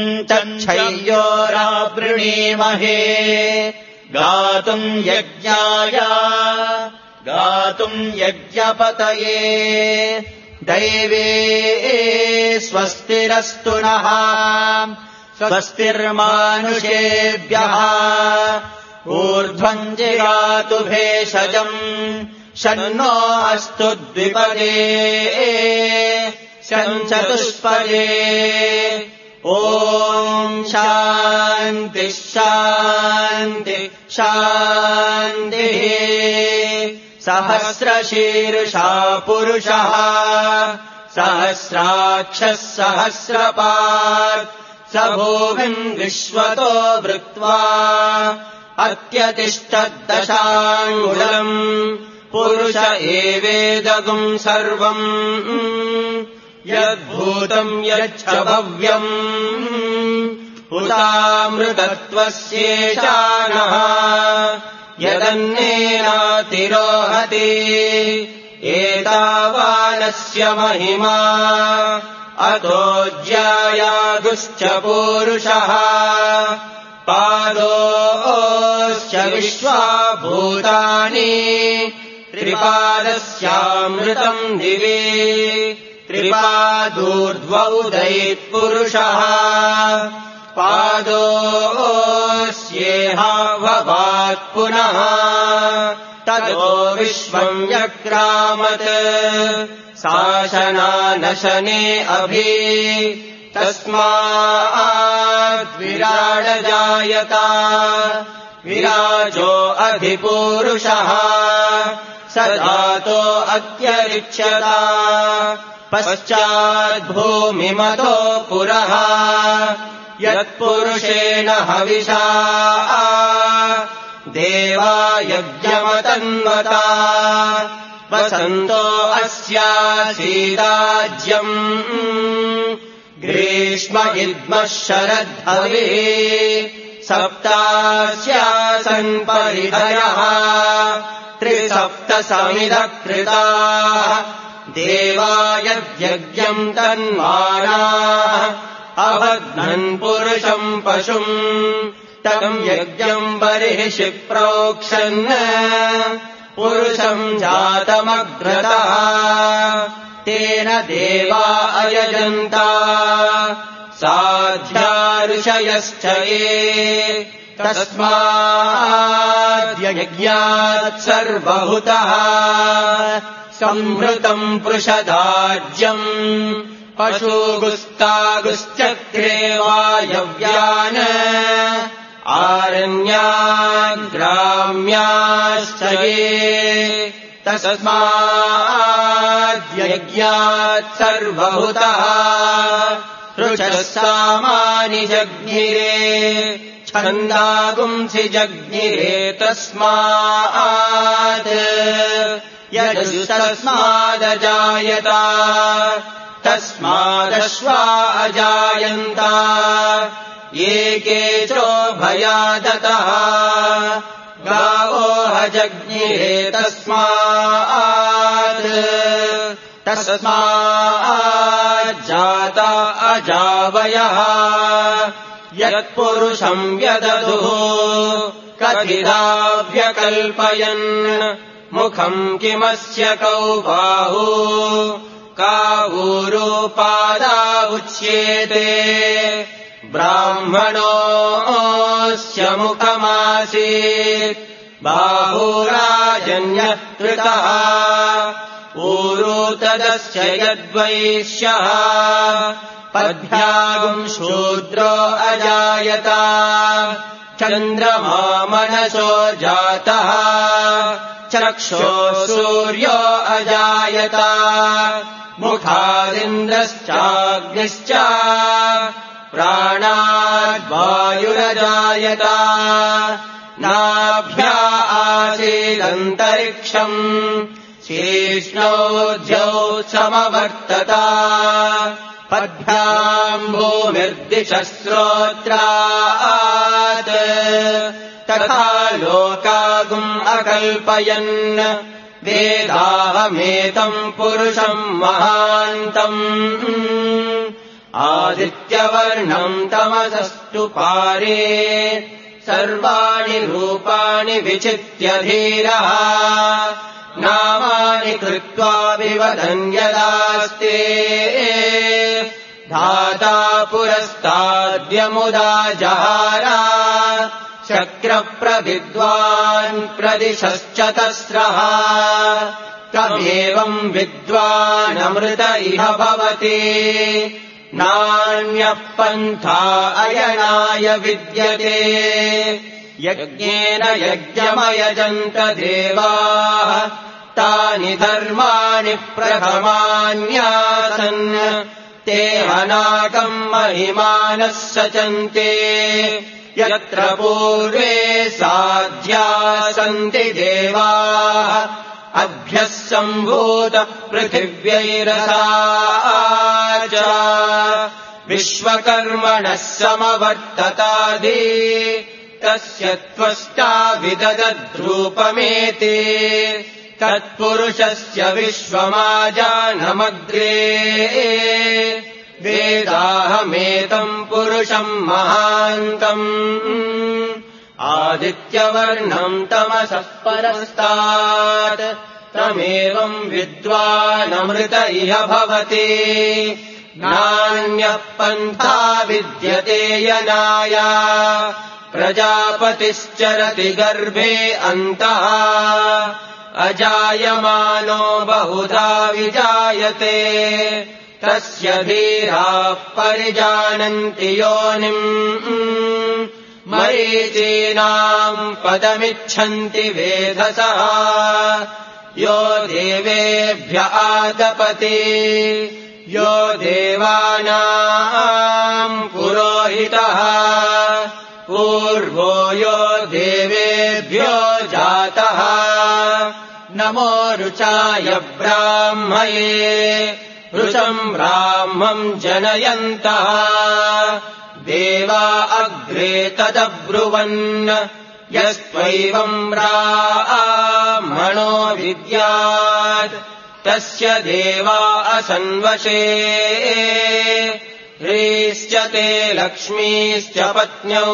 तच्छय्योरावृणीमहे गातुम् यज्ञाय गातुम् यज्ञपतये दैवे स्वस्तिरस्तु नः स्वस्तिर्मानुषेभ्यः ऊर्ध्वम् जिगातु भेषजम् शन्नो अस्तु द्विपदे शञ्चतुष्पदे ॐ शान्तिः शान्तिः शान्तिः सहस्रशीर्षा पुरुषः सहस्राक्षः सहस्रपात् स भूमिम् विश्वतो वृत्वा अत्यतिष्ठद्दशाङ्गुलम् पुरुष एवेदगुम् सर्वम् यद्भूतम् यच्च भव्यम् उतामृतत्वस्येषानः यदन्नेनातिरोहति एतावानस्य महिमा अतोऽज्यायागुश्च पूरुषः पादोश्च विश्वाभूतानि त्रिपादस्यामृतम् दिवे त्रिपादूर्ध्वौदैत्पुरुषः पादोस्येहा भवात् पुनः ततो विश्वम् व्यक्रामत् शासनानशने अभि तस्माद्विराडजायत विराजो अधिपूरुषः स जातो अत्यरिच्यत पश्चाद्भूमिमतो पुरः यत्पुरुषेण हविषा देवा यज्ञमतन्वता वसन्तो अस्यासीदाज्यम् ग्रीष्म इद्मः शरद्धविः सप्तास्यासन् परिधयः त्रिसप्तसमिदः कृताः देवा यद्यज्ञम् तन्वानाः अबध्नन् पुरुषम् पशुम् तम् यज्ञम् बर्हिषि प्रोक्षन् पुरुषम् जातमग्रतः तेन देवा अयजन्ता साध्या ऋषयश्च ये तस्माद्यज्ञात् सर्वहुतः संहृतम् पृषदाज्यम् पशुगुस्तागुश्चक्रे वायव्यान् आरण्याग्राम्याश्च ये तस्माद्यज्ञात् सर्वहुतः ऋचः सामानि जज्ञिरे छन्दागुंसि जज्ञिरे तस्मात् यजुस्तस्मादजायत तस्मादश्वा अजायन्त ये केचोभयादतः गावोह जज्ञिरे तस्माज्जाता अजावयः यत्पुरुषम् व्यदधुः कथिता व्यकल्पयन् मुखम् किमस्य कौ बाहु कावूरुपादा उच्येते ब्राह्मणोऽस्य मुखमासीत् बाहुराजन्यः कृतः ऊरू तदस्य यद्वैश्यः पद्भ्यागुम् शूद्रो अजायत चन्द्रमा मनसो जातः चक्षुः सूर्यो अजायत मुखादिन्द्रश्चाग्निश्च प्राणाद्वायुरजायत नाभ्या आसीदन्तरिक्षम् शीष्णोऽध्यौ समवर्तत पद्भ्याम् भूमिर्दिशः श्रोत्रात् तथा लोकागुम् अकल्पयन् वेदाहमेतम् पुरुषम् महान्तम् आदित्यवर्णम् तमसस्तु पारे सर्वाणि रूपाणि विचित्य धीरः नामानि कृत्वा विवदन् यदास्ते धाता पुरस्ताद्यमुदा जहारा शक्रप्रविद्वान् प्रदिशश्चतस्रः तमेवम् विद्वानमृत इह भवति नान्यः पन्था अयनाय विद्यते यज्ञेन यज्ञमयजन्त देवाः तानि धर्माणि प्रथमान्यासन् ते अनाकम् महिमानः सचन्ते यत्र पूर्वे साध्या सन्ति देवाः सम्भूत पृथिव्यैरसा च विश्वकर्मणः समवर्ततादि तस्य त्वष्टा विददद्रूपमेति तत्पुरुषस्य विश्वमाजानमग्रे वेदाहमेतम् पुरुषम् महान्तम् आदित्यवर्णम् तमसः परस्तात् तमेवम् विद्वानमृत इह भवति नान्यः पन्था विद्यते यनाय प्रजापतिश्चरति गर्भे अन्तः अजायमानो बहुधा विजायते तस्य धीराः परिजानन्ति योनिम् मरीचीनाम् पदमिच्छन्ति वेधसः यो देवेभ्य आदपति यो देवानाम् पुरोहितः पूर्वो यो देवेभ्यो जातः नमो रुचाय ब्राह्मये रुचम् ब्राह्मम् जनयन्तः देवा अग्रे तदब्रुवन् यस्त्वैवम् ब्राह्मणो विद्यात् तस्य देवा असन्वशे ह्रीश्च ते लक्ष्मीश्च पत्न्यौ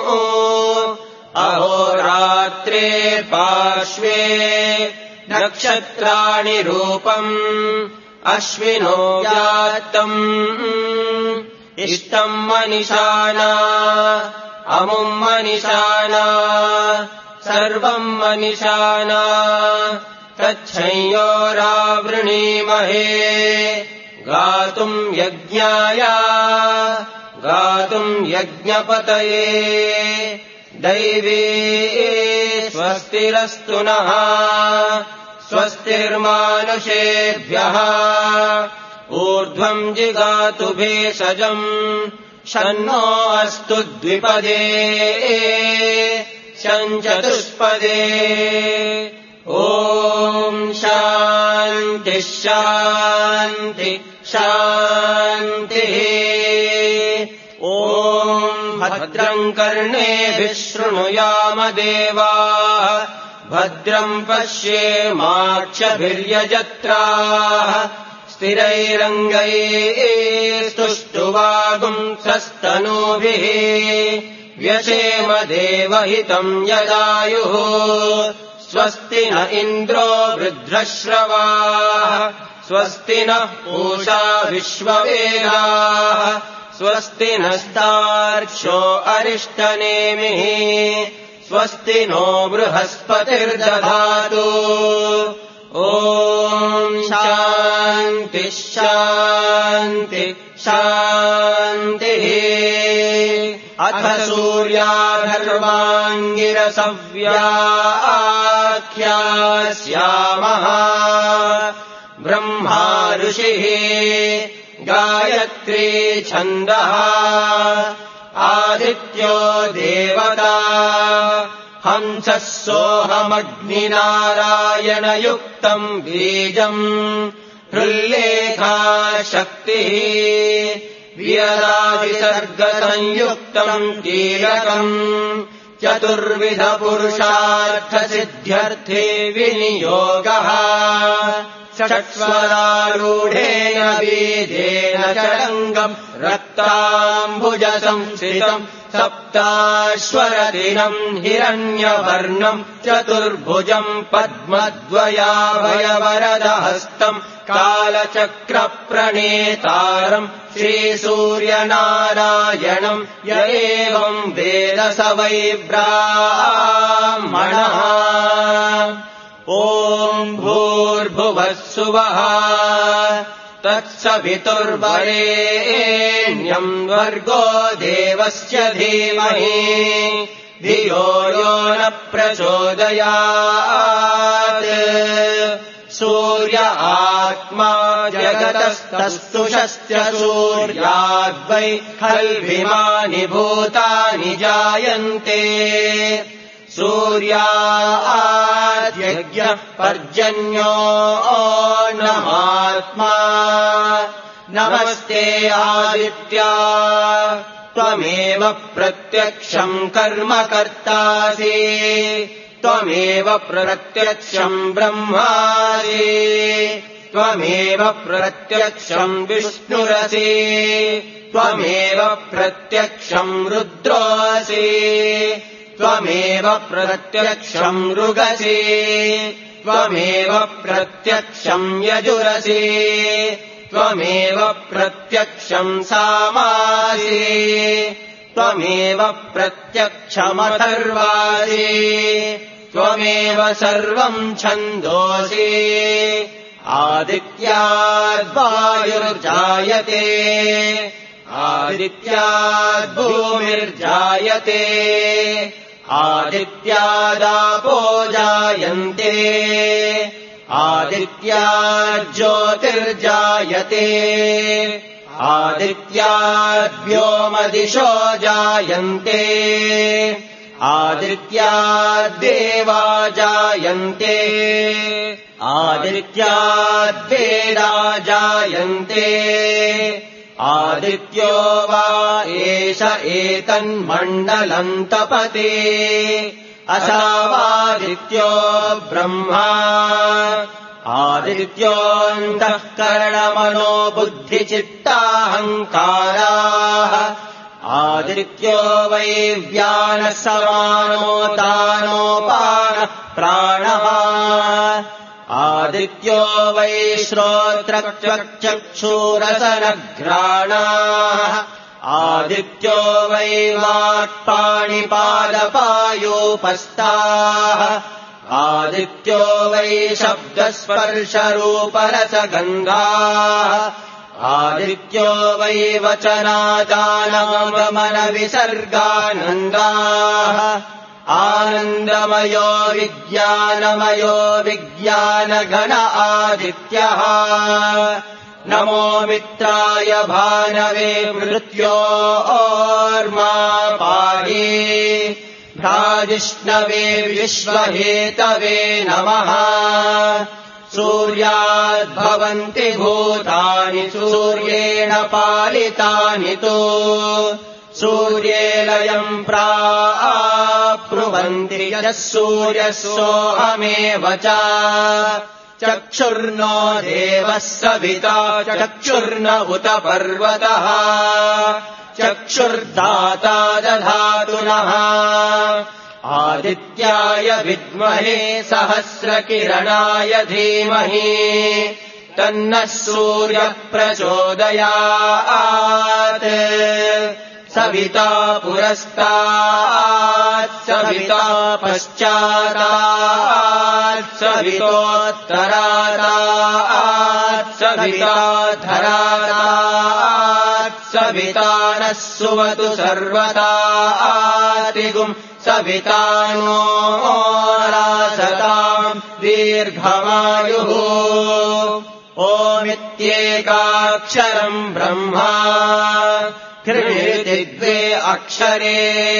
अहोरात्रे पार्श्वे नक्षत्राणि रूपम् अश्विनो व्यात्तम् इष्टम् मनिषाना अमुम् मनिषाना सर्वम् मनिषाना तच्छंयोरावृणीमहे गातुम् यज्ञाय गातुम् यज्ञपतये दैवी स्वस्तिरस्तु नः स्वस्तिर्मानुषेभ्यः ऊर्ध्वम् जिगातु भेषजम् शन्नो अस्तु द्विपदे शञ्चतुष्पदे ॐ शान्तिः शान्तिः शान्तिः ॐ भद्रम् कर्णेभिः शृणुयाम देवाः भद्रम् पश्येमाक्षभिर्यजत्राः स्थिरैरङ्गैस्तुष्टुवागुंसस्तनूभिः व्यशेम देवहितम् यदायुः स्वस्ति न इन्द्रो वृद्धश्रवाः स्वस्ति नः पूषा विश्ववेदाः स्वस्ति नस्तार्क्ष्यो अरिष्टनेमिः स्वस्ति नो बृहस्पतिर्दधातु ॐ शान्तिः शान्तिः शान्तिः अथ सूर्याधर्वाङ्गिरसव्याख्यास्यामः ब्रह्मा ऋषिः गायत्री छन्दः आदित्यो देवता हंसः सोऽहमग्निनारायणयुक्तम् बीजम् हृल्लेखा शक्तिः वियदादिसर्गसंयुक्तम् कीलकम् चतुर्विधपुरुषार्थसिद्ध्यर्थे विनियोगः षट्स्वरारूढेन बीजेन चरङ्गम् रक्ताम्बुजसंस्थितम् सप्ताश्वरदिनम् हिरण्यवर्णम् चतुर्भुजम् पद्मद्वयाभयवरदहस्तम् कालचक्रप्रणेतारम् श्रीसूर्यनारायणम् य एवम् वेद स वै ब्राह्मणः ॐ भूर्भुवः सुवः तत्सवितुर्वरेण्यम् भर्गो देवस्य धीमहि धियो यो न प्रचोदयात् सूर्य आत्मा जगतस्तस्तुषश्च सूर्याद्वै खल्विमानि भूतानि जायन्ते सूर्याद्यज्ञः पर्जन्यो नमात्मा नमस्ते आदित्या त्वमेव प्रत्यक्षम् कर्म कर्तासि त्वमेव प्रत्यक्षम् ब्रह्मासि त्वमेव प्रत्यक्षम् विष्णुरसि त्वमेव प्रत्यक्षम् रुद्रोऽसि त्वमेव प्रत्यक्षम् ऋगसि त्वमेव प्रत्यक्षम् यजुरसि त्वमेव प्रत्यक्षम् सामासि त्वमेव प्रत्यक्षमथर्वासि त्वमेव सर्वम् छन्दोसि आदित्याद्वायुर्जायते आदित्याद्भूमिर्जायते आदित्यादापो जायन्ते आदित्याज्योतिर्जायते आदित्याद्व्योमदिशो जायन्ते आदित्याद्देवा जायन्ते आदित्याद्वेदा जायन्ते आदित्यो वा एष एतन्मण्डलम् तपते असावादित्यो ब्रह्मा आदित्योऽन्तःकरणमनो बुद्धिचित्ताहङ्काराः आदित्यो वै व्यानः समानो दानोपानः प्राणः आदित्यो वै श्रोत्रचक्षुरसनघ्राणाः आदित्यो वै वाक्पाणिपादपायोपस्ताः आदित्यो वै शब्दस्पर्शरूपरसगन्धाः आदित्यो वै वचनादानमनविसर्गानन्दाः आनन्दमयो विज्ञानमयो विज्ञानघन आदित्यः नमो मित्राय भानवे मृत्योर्मापाहि भ्राजिष्णवे विश्वहेतवे नमः सूर्याद्भवन्ति भूतानि सूर्येण पालितानि तु सूर्ये लयम् प्राप्नुवन्ति यः सूर्यः सोऽहमेव च चक्षुर्नो देवः सविता चक्षुर्न उत पर्वतः चक्षुर्दाता दधातु नः आदित्याय विद्महे सहस्रकिरणाय धीमहि तन्नः सूर्यः प्रचोदयात् सविता पुरस्तात् सविता पश्चादात् सवितोत्तरादात् सविता धरादात् सविता नः सुवतु सर्वदातिगुम् सविता नो रासताम् दीर्घमायुः ओमित्येकाक्षरम् ब्रह्मा कृणीति द्वे अक्षरे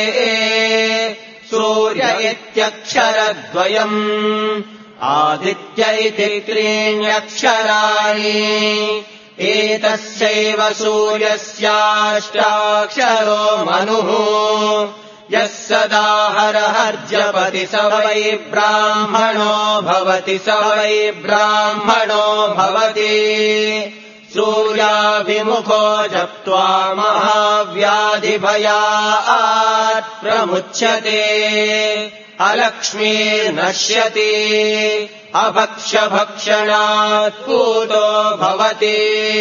सूर्य इत्यक्षरद्वयम् आदित्य इति त्रीण्यक्षराणि एतस्यैव सूर्यस्याष्टाक्षरो मनुः यः सदा हरहर्जपति स वै ब्राह्मणो भवति स वै ब्राह्मणो भवति सूर्याभिमुखो जप्त्वा महाव्याधिभयात् प्रमुच्यते अलक्ष्मीर्नश्यति अभक्ष्यभक्षणात् पूतो भवति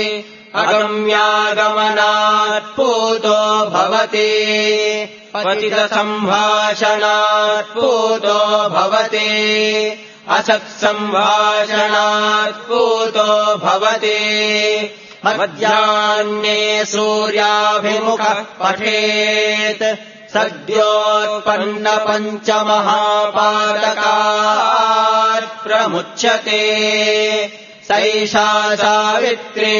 अगम्यागमनात् पूतो भवति पतितसम्भाषणात् पूतो भवति असत्सम्भाषणात् पूतो भवति मध्याह्ने सूर्याभिमुखः पठेत् सद्योत्पन्नपञ्चमहापातकात् प्रमुच्यते सैषा सावित्री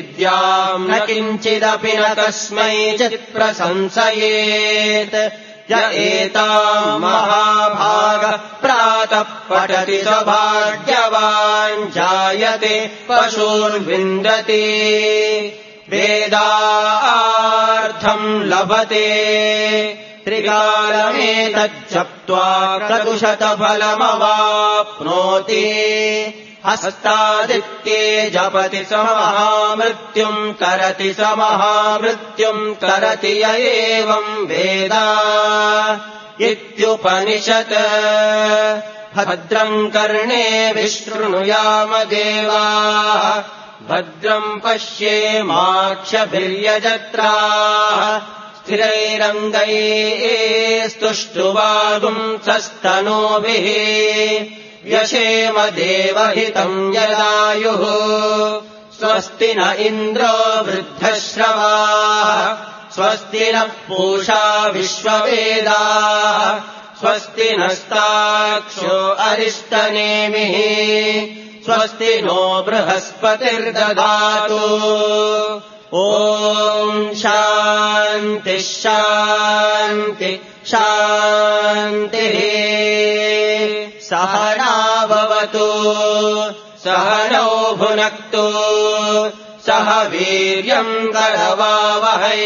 विद्याम् न किञ्चिदपि न कस्मैचित् प्रशंसयेत् य एताम् महाभागः प्रातः पठति स भाग्यवान् जायते पशुर्विन्दति वेदार्थम् लभते त्रिकालमेतज्जप्त्वा क्रतुशतफलमवाप्नोति हस्तादित्ये जपति स महामृत्युम् करति स महामृत्युम् करति य एवम् वेद इत्युपनिषत् भद्रम् कर्णेभिः शृणुयाम देवाः भद्रम् पश्येमाक्षभिर्यजत्राः स्थिरैरङ्गैस्तुष्टुवागुंसस्तनूभिः व्यशेम देवहितम् यदायुः स्वस्ति न इन्द्रो वृद्धश्रवाः स्वस्ति नः पूषा विश्ववेदाः स्वस्ति नस्ताक्षो अरिष्टनेमिः स्वस्ति नो बृहस्पतिर्दधातु ॐ शान्तिः शान्तिः शान्तिः सहना भवतु सहनौ भुनक्तु सह वीर्यम् करवावहै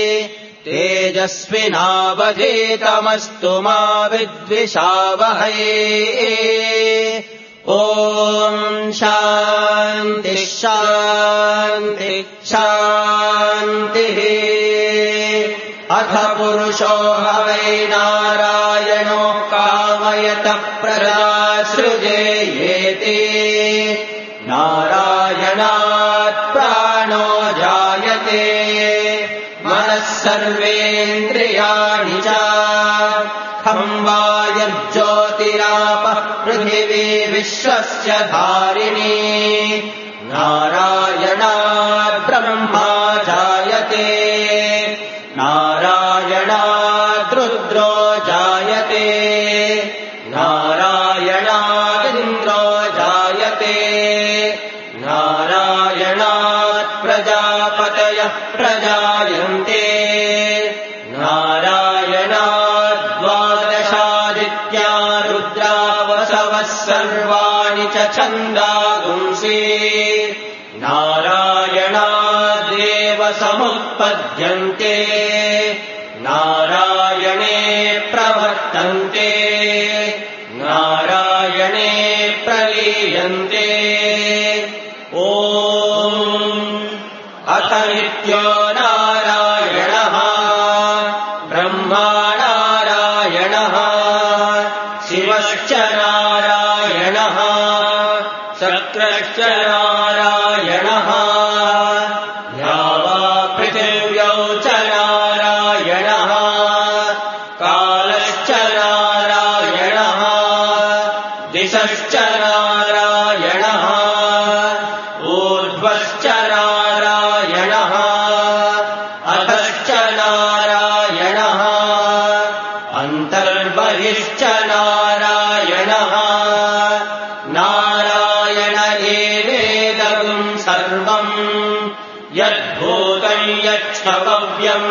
तेजस्विनावधीतमस्तु मा विद्विषावहै ॐ शान्तिः शान्तिः शान्तिः अथ पुरुषो वै नारायणो कामयतः प्रजा सृजेयेति नारायणात् प्राणो जायते मनः सर्वेन्द्रियाणि च खं वायुर्ज्योतिरापः पृथिवी विश्वस्य धारिणी नारायणात् ब्रह्मा जायते नारायणात् रुद्रो जायते नारायणादिन्द्रो जायते नारायणात् प्रजापतयः प्रजायन्ते नारायणात् द्वादशादित्या रुद्रावसवः सर्वाणि च छन्दागुंसि नारायणादेव समुत्पद्यन्ते नारायणे प्रवर्तन्ते नारायणे प्रलीयन्ते ॐ अथ नित्यो नारायणः ब्रह्मा नारायणः शिवश्च नारायणः शक्रश्च नारायणः या वा पृथिव्यौ च नारायणः कालश्च नारायणः दिशश्च नारायणः ऊर्ध्वश्च नारायणः अधश्च नारायणः अन्तर्बहिश्च नारायणः नारायण एवेदगुम् सर्वम् यद्भूतम् यच्छव्यम्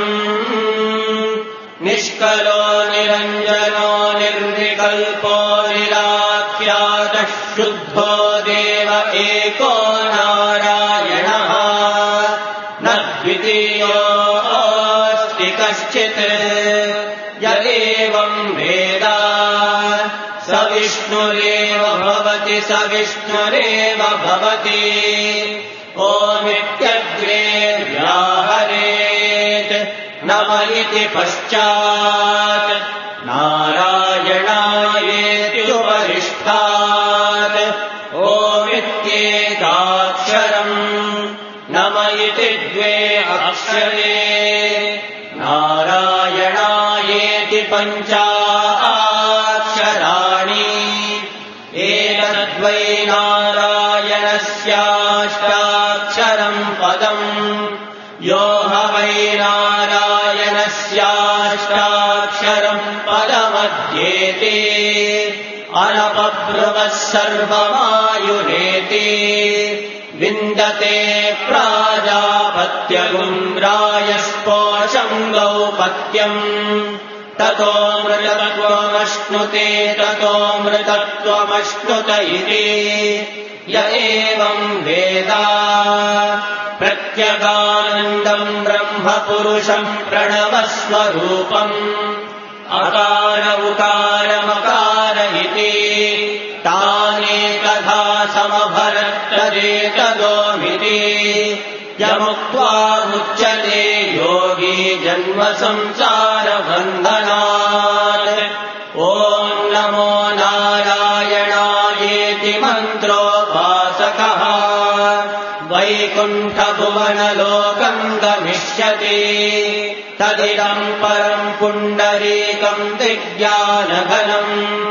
निष्कलो निरञ्जनो निर्विकल्पो निराख्यातः शुद्धो देव एको नारायणः न द्वितीयोऽस्ति कश्चित् यदेवम् वेद स विष्णुरेव भवति स विष्णुरेव भवति ओमित्यग्रे व्याहरेत् नम इति पश्चात् नारायणायेत्युपरिष्टात् ओमित्येकाक्षरम् नम इति द्वे अक्षरे नारायणायेति पञ्चाक्षराणि एतद्वै नारायणस्याष्टाक्षरम् पदम् यो ह वै नारायणस्याष्टाक्षरम् पदमध्येति अनपब्रुवः सर्वमायुरेति विन्दते प्राजापत्यगुम् रायस्पोषम् गौपत्यम् ततोऽमृतत्वमश्नुते ततोऽमृतत्वमश्नुत इति य एवं वेद प्रत्यगानन्दम् ब्रह्म पुरुषम् प्रणवस्वरूपम् अकार उकारमकार इति तानेकधा समभरत्तदेतदोमिति यमुक्त्वा मुच्यते योगी जन्म संसारबन्धनात्। ॐ नमो नारायणायेति मन्त्रोपासकः वैकुण्ठभुवनलोकम् गमिष्यति तदिदम् परम् पुण्डरीकम् दिव्यानघनम्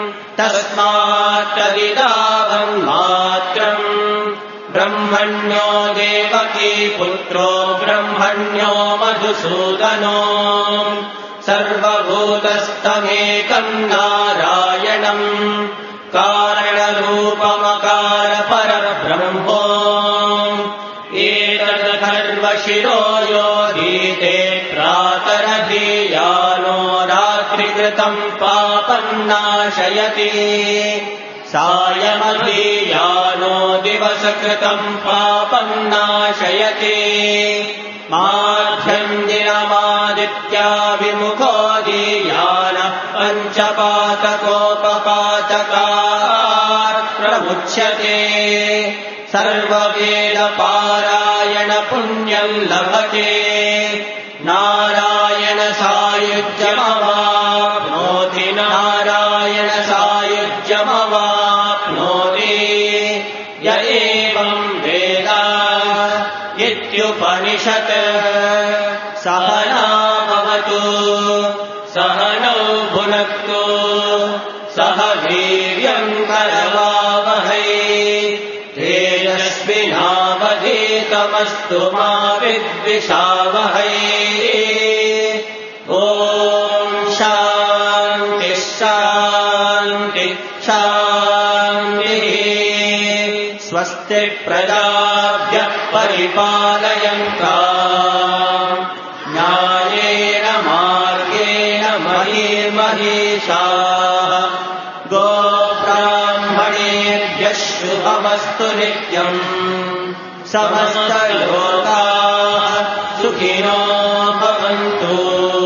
तस्मात्तदिदावन्मात्रम् ब्रह्मण्यो देवकी पुत्रो ब्रह्मण्यो मधुसूदनो सर्वभूतस्थमेकम् नारायणम् कारणरूपमकार परब्रह्मो एतदथर्वशिरो योधीते प्रातरधीयानो रात्रिकृतम् पापम् नाशयति सायमधीयानो दिवसकृतम् पापम् नाशयति माध्यञ्जिनमादित्याभिमुखोऽधीयानः पञ्चपातकोपपातकात् प्रमुच्यते सर्ववेदपारायण पुण्यम् लभते नारायण सायुज्यमवाप्नोति नारायण सायुज्यमवाप्नोति य एवम् वेद इत्युपनिषत्। सहना भवतु सहनौ भुनक्तु सह वीर्यम् करवावहै तेजस्विनावधीतमस्तु मा विद्विषावहै। ॐ शान्ति शान्ति शान्तिः। स्वस्ति प्रजाभ्यः परिपालयन्ताम् न्यायेन मार्गेण महीमहीषाः गोब्राह्मणेभ्यः शुभमस्तु नित्यम् समस्तलोकाः सुखिनो भवन्तु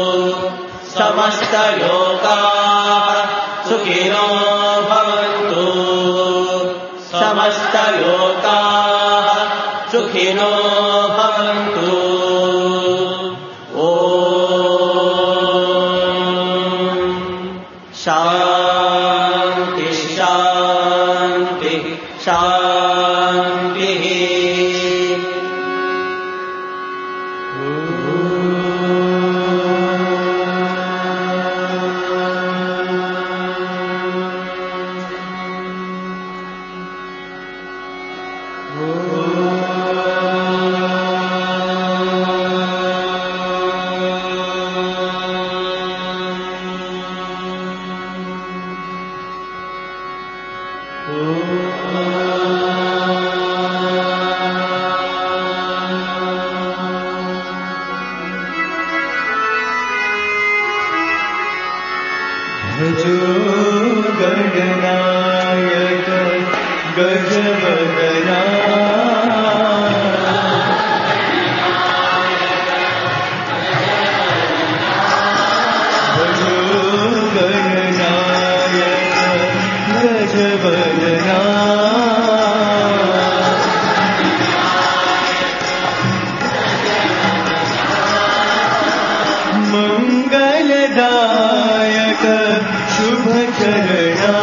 समस्तलोकाः सुखिनो भवन्तु समस्तलोकाः सुखिनो भवन्तु। ॐ शान्ति शान्ति शान्तिः। भजो गणनायक गजवदना भजो गणनायक गजवदना मंगलदायक शुभचरणा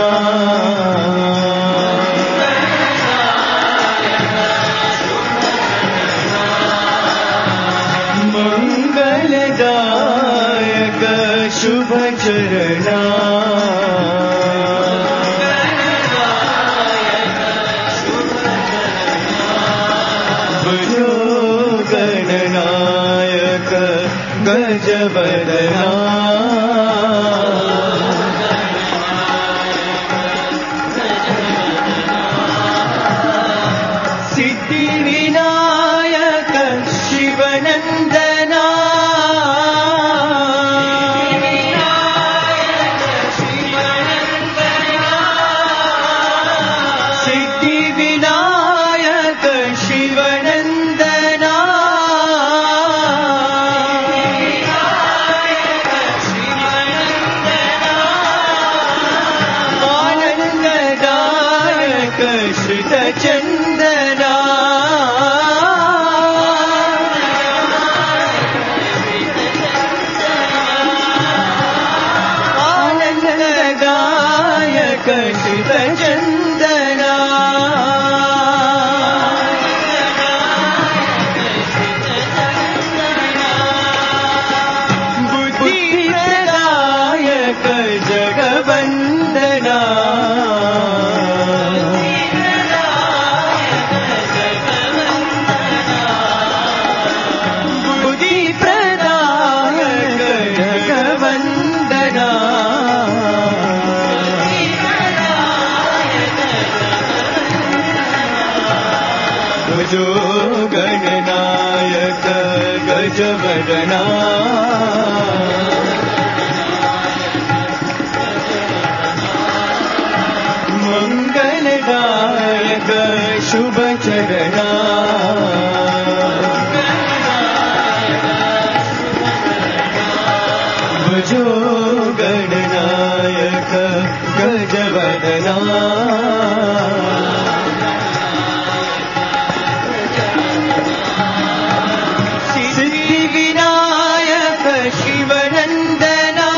मंगलदायक शुभचरणा भजो गणनायक गजवदना सिद्धिविनायक शिवनन्दना श्रित चंदना आनन्ददायक श्रित चंदना बुद्धिप्रदायक जगवंदना जो गणनायक गजवदना मंगलदायक शुभ चरणा जो गणनायक गजवदना शिवनंदना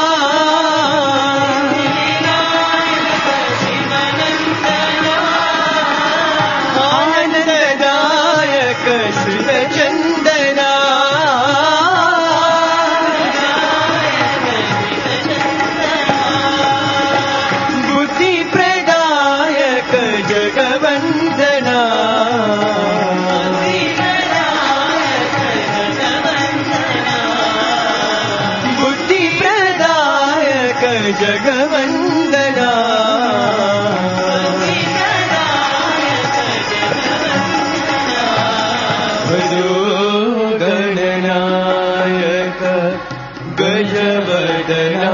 आनन्ददायक श्रित चंदना बुद्धिप्रदायक जगवंदना जगवंदना भजो गणनायक गजवदना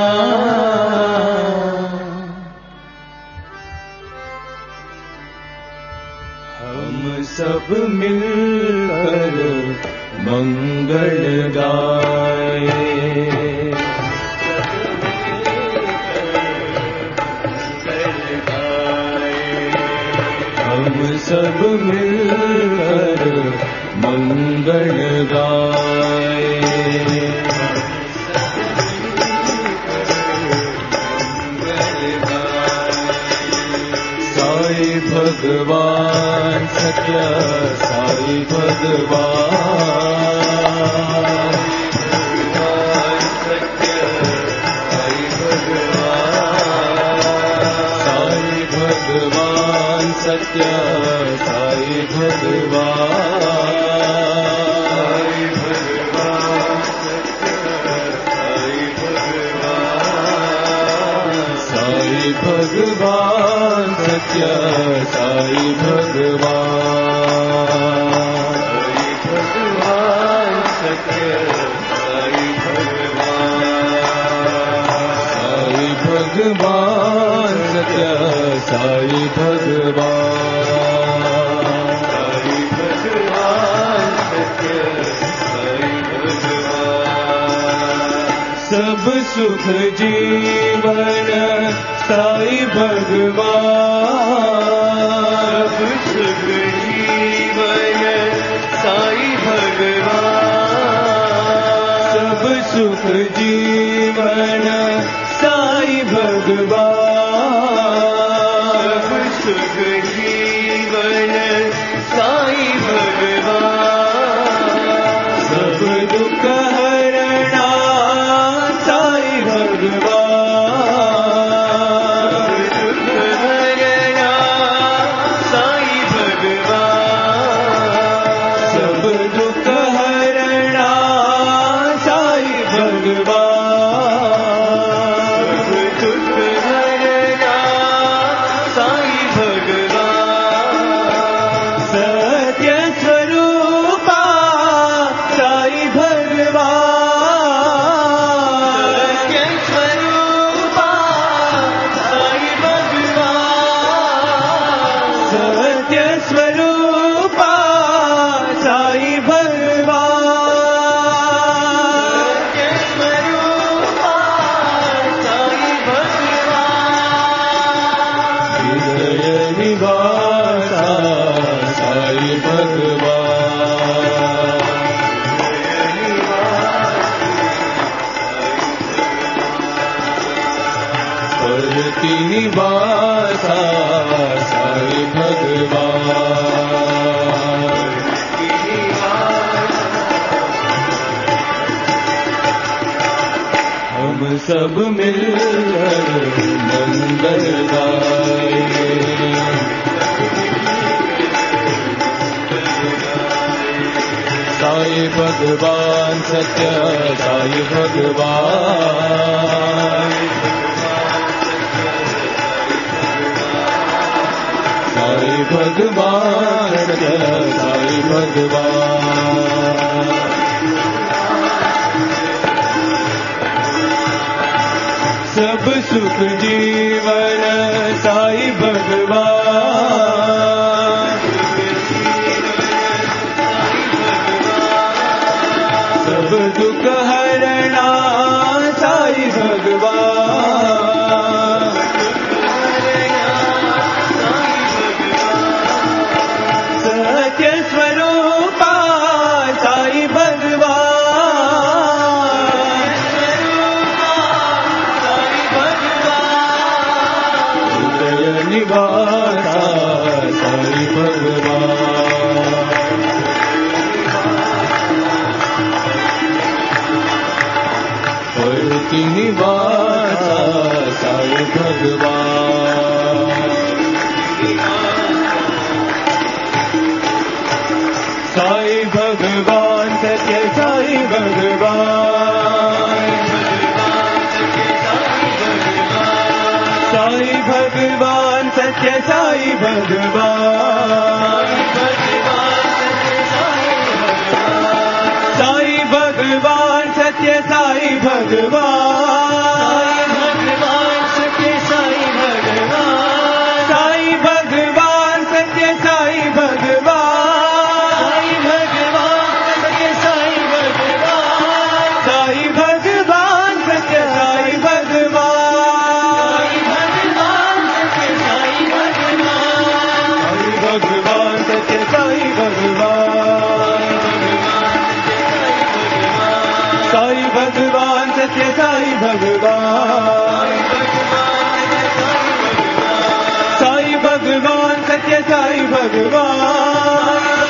हम सब मिलकर मंगल गाए हम सब मिलकर मंगल गाए साई भगवान सत्य साई भगवान सत्य साई भगवान सत्य साई भगवान सत्य साई भगवान सत्य साई भगवान सत्य साई भगवान सत्य साई भगवान सब सुख जीवन साई भगवान सब सुख जीवन साई भगवान सब सुख जीवन साई भगवान सब सुख जीवन साई भगवान सब दुख हरणा साई भगवान सब दुख हरणा साई भगवान सब दुख हरणा साई भगवान सब दुख हरणा साई भगवान सत्य स्वरूपा साई भगवान सत्य स्वरूपा साई भगवान सत्य स्वरूपा साई भगवान सत्य स्वरूपा साई भगवान हृदय निवास साई भगवान परति निवासा साई भगवान हम सब मिलकर मंगल गाए साई भगवान सत्य साई भगवान साई भगवान सत्य साई भगवान सब सुख जीवन साई भगवान सब दुख हरणा साई भगवान सत्य स्वरूपा साई भगवान हृदय निवासा साई भगवान परति निवासा साई भगवान साई भगवान सत्य साई भगवान साई भगवान सत्य साई भगवान साई भगवान सत्य साई भगवान सत्य साई भगवान साई भगवान सत्य साई भगवान साई भगवान सत्य साई भगवान भगवान सत्य साई भगवान साई भगवान सत्य साई भगवान साई भगवान सत्य साई भगवान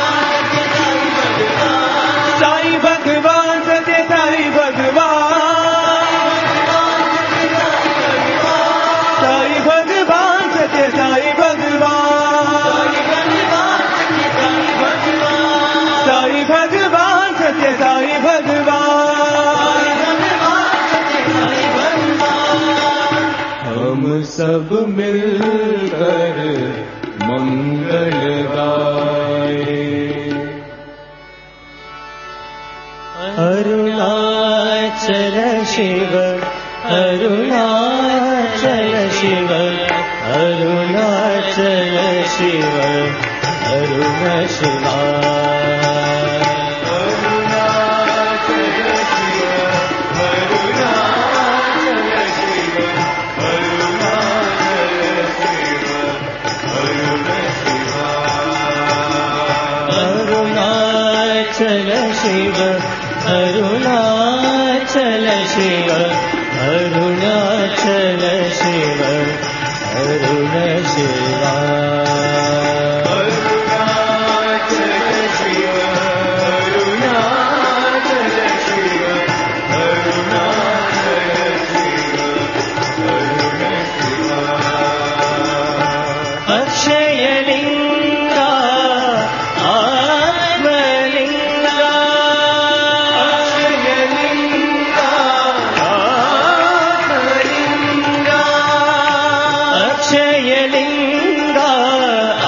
साई भगवान सत्य साई भगवान साई भगवान सत्य साई भगवान साई भगवान सत्य साई भगवान हम सब मिलकर मंगल गाए अरुणाचल शिव अरुणाचल शिव अरुणाचल शिव अरुण शिवा अरुणाचल शिव अरुणाचल शिव अरुणाचल शिव अरुण शिवा अक्षयलिंगा आत्मलिंगा अक्षयलिंगा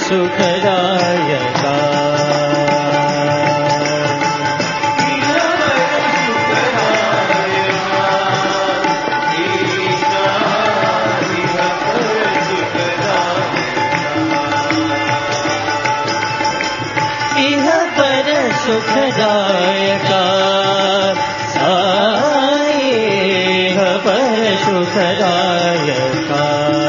सुखदायका सुखदायका साई पर सुखदायका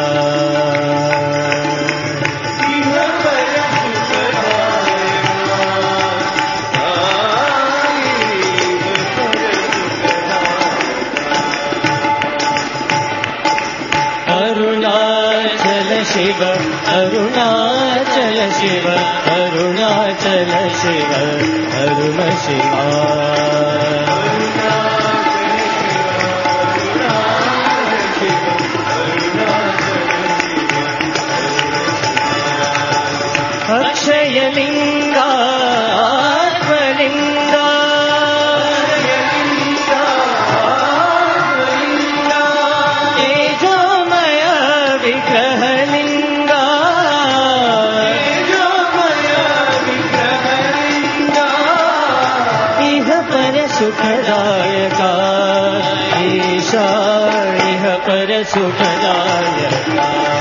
अरुणाचल शिव अरुणाचल शिव अरुणाचल शिव अरुण शिवा अक्षयलिंगा आत्मलिंगा तेजोमय विग्रहलिंगा इह पर सुखदायका ईशा इह पर सुखदायका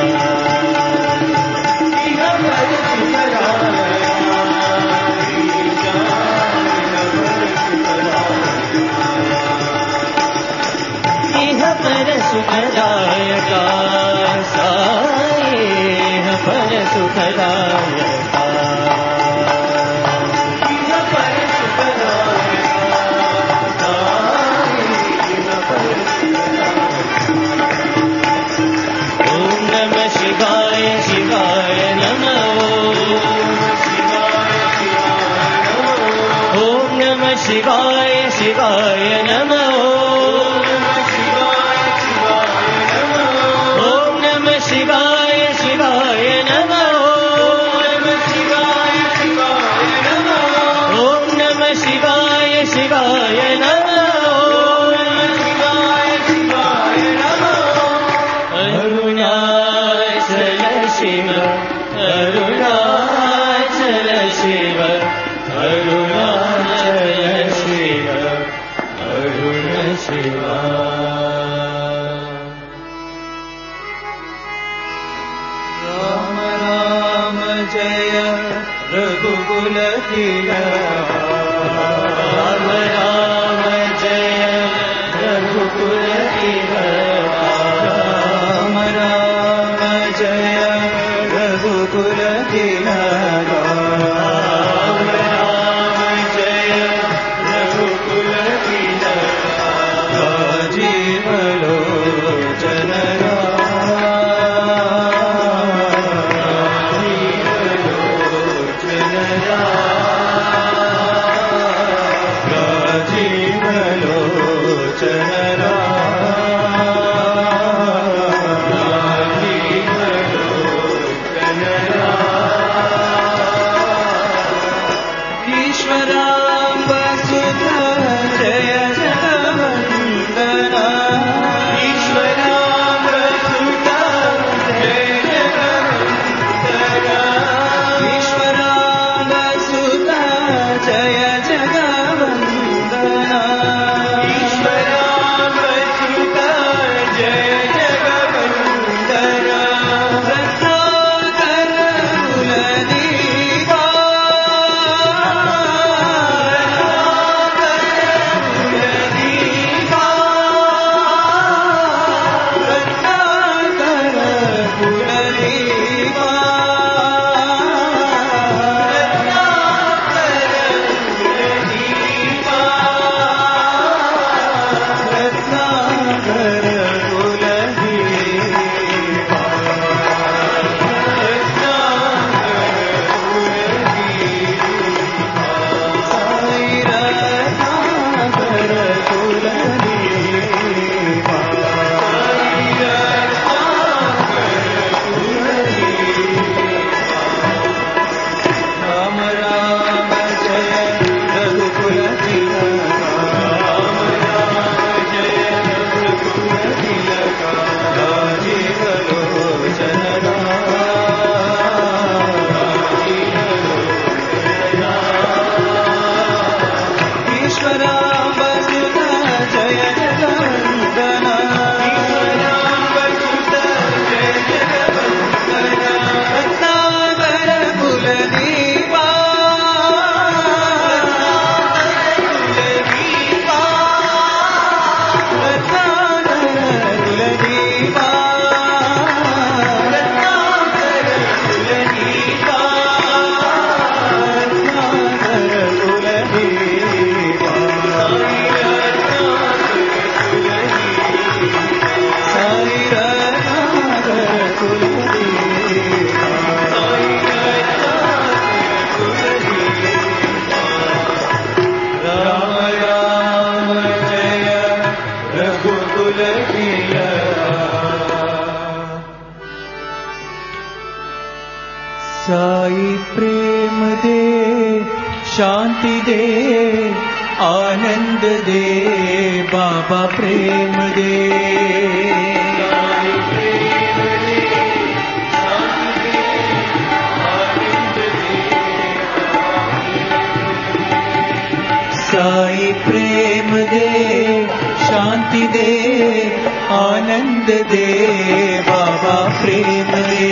पर सुखदायका साई पर सुखदायका ओम नमः शिवाय शिवाय नमः ओम नमः शिवाय शिवाय नमः शिवाय शिवाय नमः ओम नमः शिवाय शिवाय नमः अरुणाचल शिव अरुणाचल शिव अरुणाचल शिव अरुण शिवा जय रघुकुल राम राम जय रघुकुल राम राम जय रघुकुल राम राम जय रघुकुल जीव लोचन शांति दे आनंद दे बाबा प्रेम दे साई प्रेम दे शांति दे आनंद दे बाबा प्रेम दे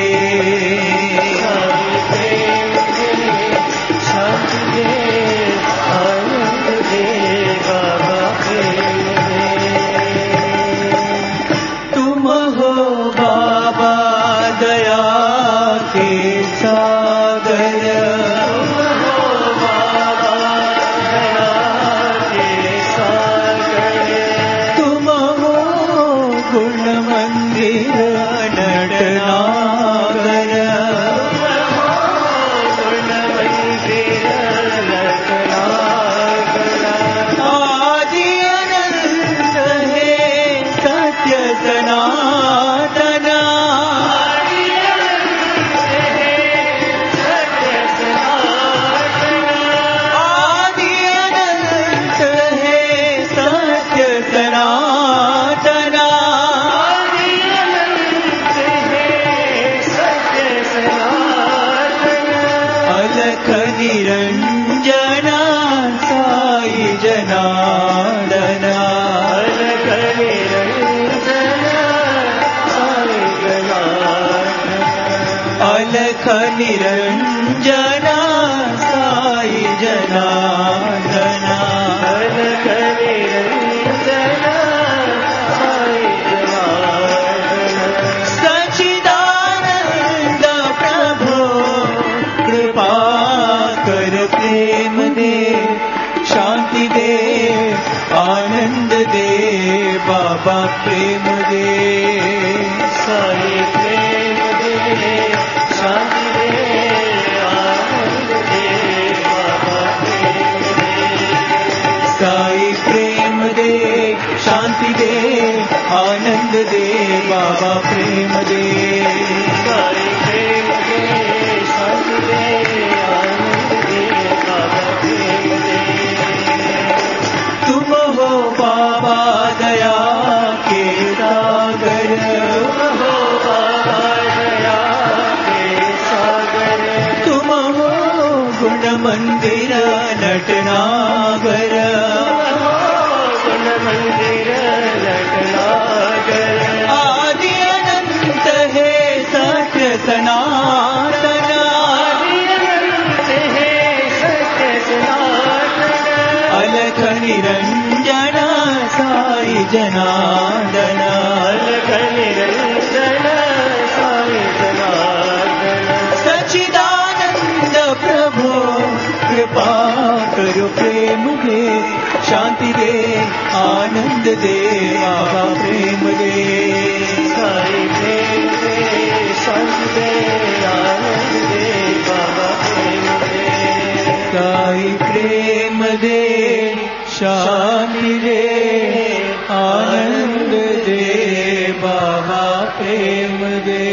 शांति दे आनंद दे बाबा प्रेम दे तुम हो बाबा दया के सागर निरंजना साई जनार्दना अलख निरंजना साई जनार्दना अलख निरंजना साई जनार्दना सच्चिदानंद प्रभो कृपा कर प्रेम दे शांति दे आनंद दे बाबा प्रेम दे साई प्रेम दे शांति दे आनंद दे बाबा प्रेम दे साई प्रेम दे शांति दे आनंद दे बाबा प्रेम दे साई प्रेम दे शांति दे तुम हो बाबा दया के सागर तुम हो बाबा दया के सागर तुम हो गुण मंदिर नटनागर गुण मंदिर नटनागर आदि अनंत है सत्य सनातन अलख निरंजना साई जनार्दन अलख निरंजना साई जनार्दन सच्चिदानंद प्रभु कृपा करो प्रेम दे शांति दे आनंद दे बाबा प्रेम दे साई प्रेम दे शांति दे आनंद दे बाबा प्रेम दे साई प्रेम दे शांति दे आनंद दे बाबा प्रेम दे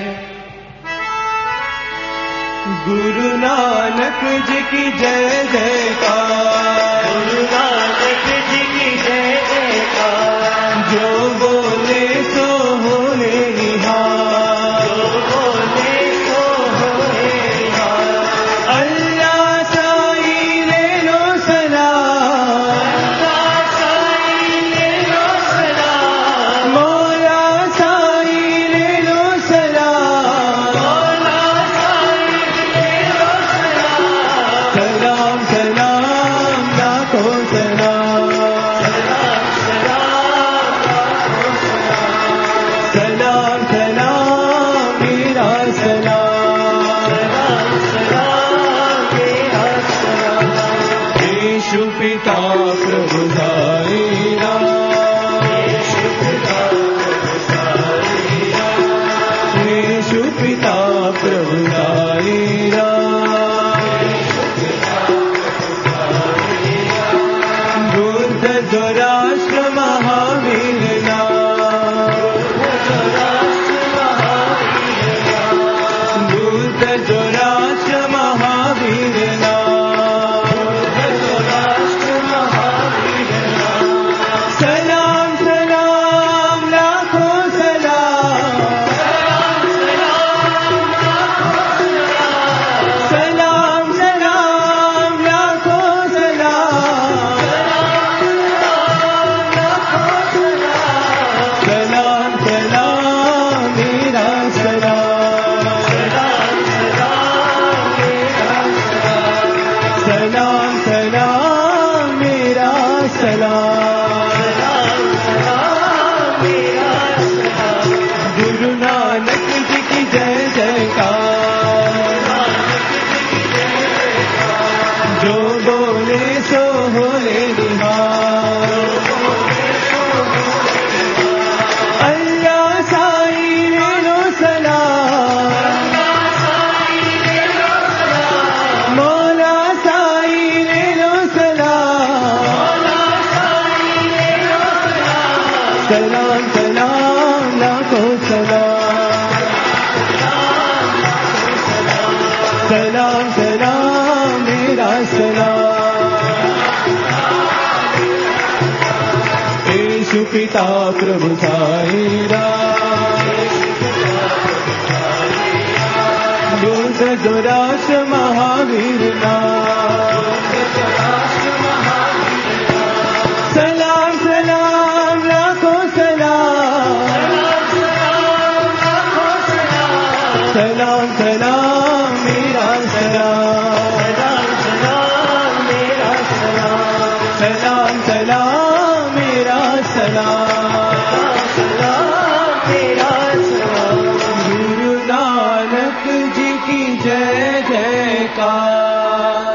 गुरु नानक जी की जय जयकार गुरु नानक जी की जय जयकार जो बोले सो होले निहार जो बोले सो होले निहार अल्लाह साई ले लो सलाम अल्लाह साई ले लो सलाम मौला साई ले लो सलाम मौला साई ले लो सलाम सलाम सलाम लाखों सलाम सलाम सलाम सलाम सलाम मेरा सलाम सलाम मेरा सलाम यीशु पिता प्रभु साई राम यीशु पिता प्रभु साई राम यीशु पिता प्रभु साई राम बुद्ध जोराष्ट्र महावीर बुद्ध जोराष्ट्र महावीर जो बोले सो होले निहार अल्लाह साई ले लो सलाम मौला साई ले लो सलाम सलाम सलाम लाखों सलाम सलाम सलाम मेरा सलाम यीशु पिता प्रभु साई राम योग दुराश महावीर नाम सलाम सलाम लाखों सलाम सलाम सलाम मेरा सलाम सलाम सलाम मेरा सलाम गुरु नानक जी की जय जयकार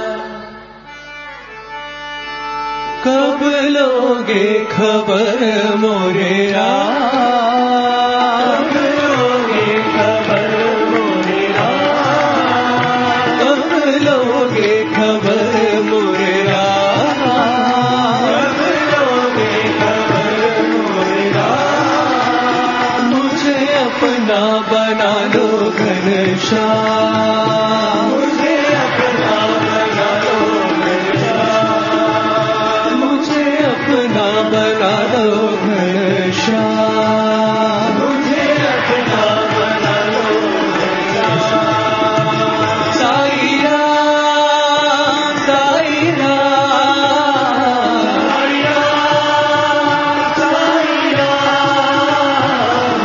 कब लोगे खबर मोरे राम लोगे खबर मोरे राम कब लोगे खबर मोरे राम कब लोगे खबर मोरे राम मुझे अपना बना लो घनश्याम मुझे अपना बना लो घनश्याम मुझे अपना बना लो घनश्याम मुझे अपना बना लो घनश्याम साई राम साई राम साई राम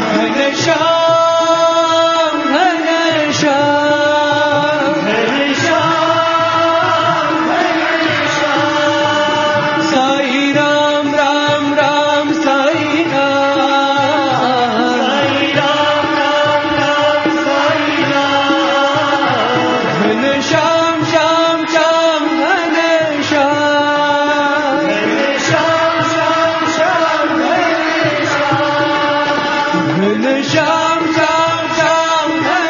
घनश्याम घनश्याम घनश्याम घनश्याम साई राम राम राम साई राम राम राम साई राम घनश्याम श्याम श्याम घनश्याम घनश्याम श्याम श्याम घनश्याम घनश्याम श्याम श्याम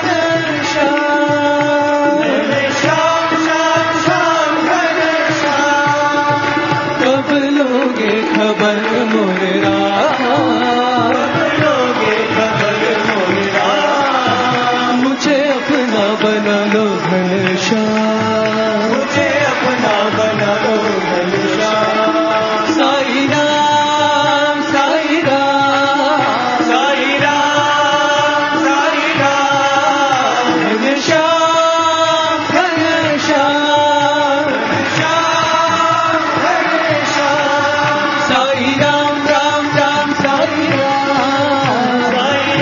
घनश्याम घनश्याम श्याम श्याम घनश्याम कब लोगे खबर मोरे राम कब लोगे खबर मोरे राम मुझे अपना बना लो घनश्याम मुझे अपना बना लो घनश्याम साई राम साई राम साई राम साई राम घनश्याम घनश्याम घनश्याम घनश्याम साई राम राम राम साई राम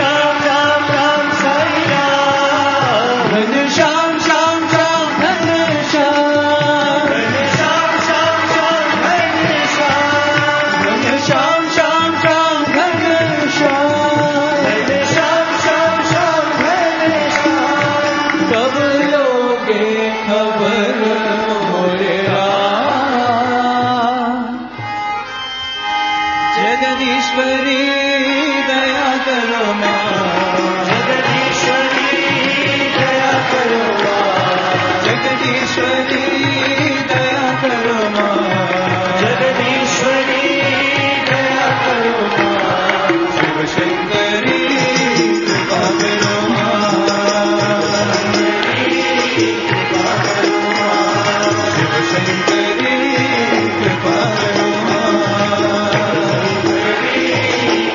साई राम घनश्याम श्याम श्याम घनश्याम घनश्याम श्याम श्याम घनश्याम घनश्याम श्याम श्याम घनश्याम घनश्याम श्याम श्याम घनश्याम कब लोगे खबर मोरे राम जगदीश्वरी दया करो माँ जगदीश्वरी दया करो माँ जगदीश्वरी दया करो माँ जगदीश्वरी दया करो माँ शिव शंकरी कृपा करो माँ शिव शंकरी कृपा करो माँ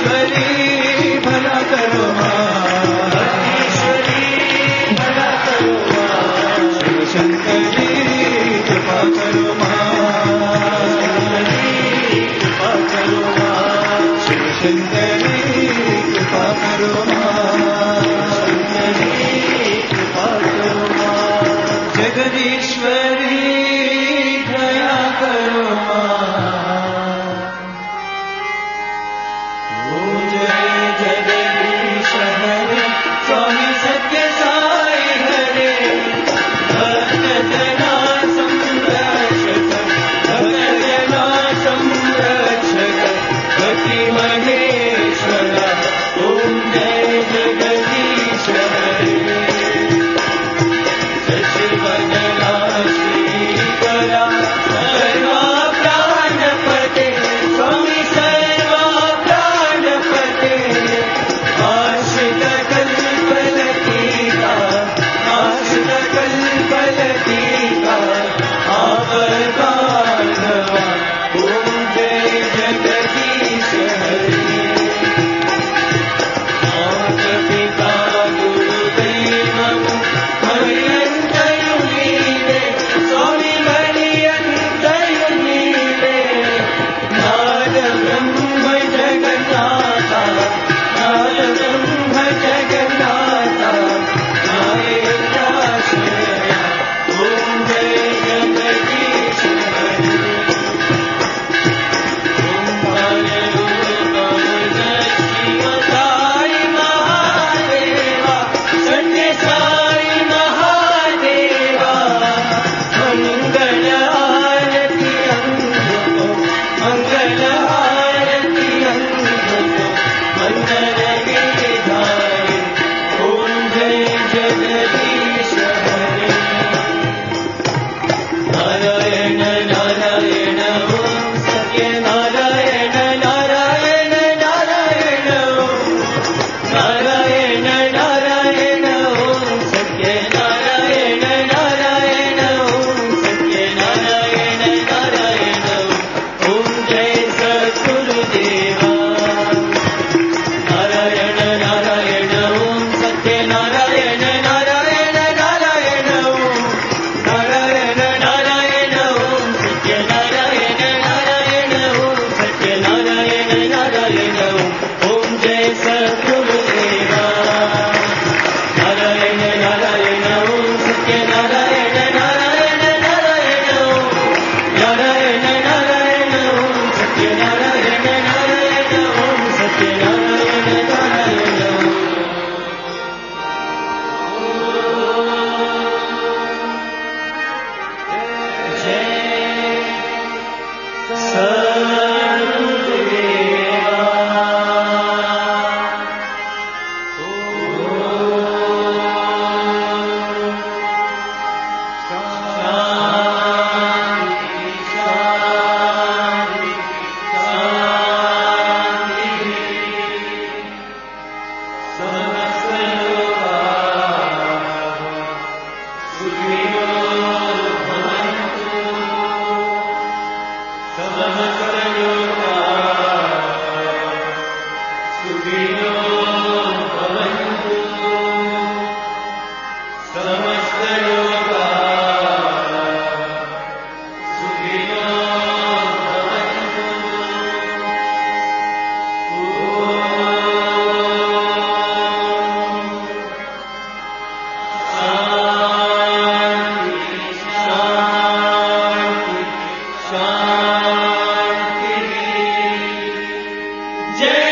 जय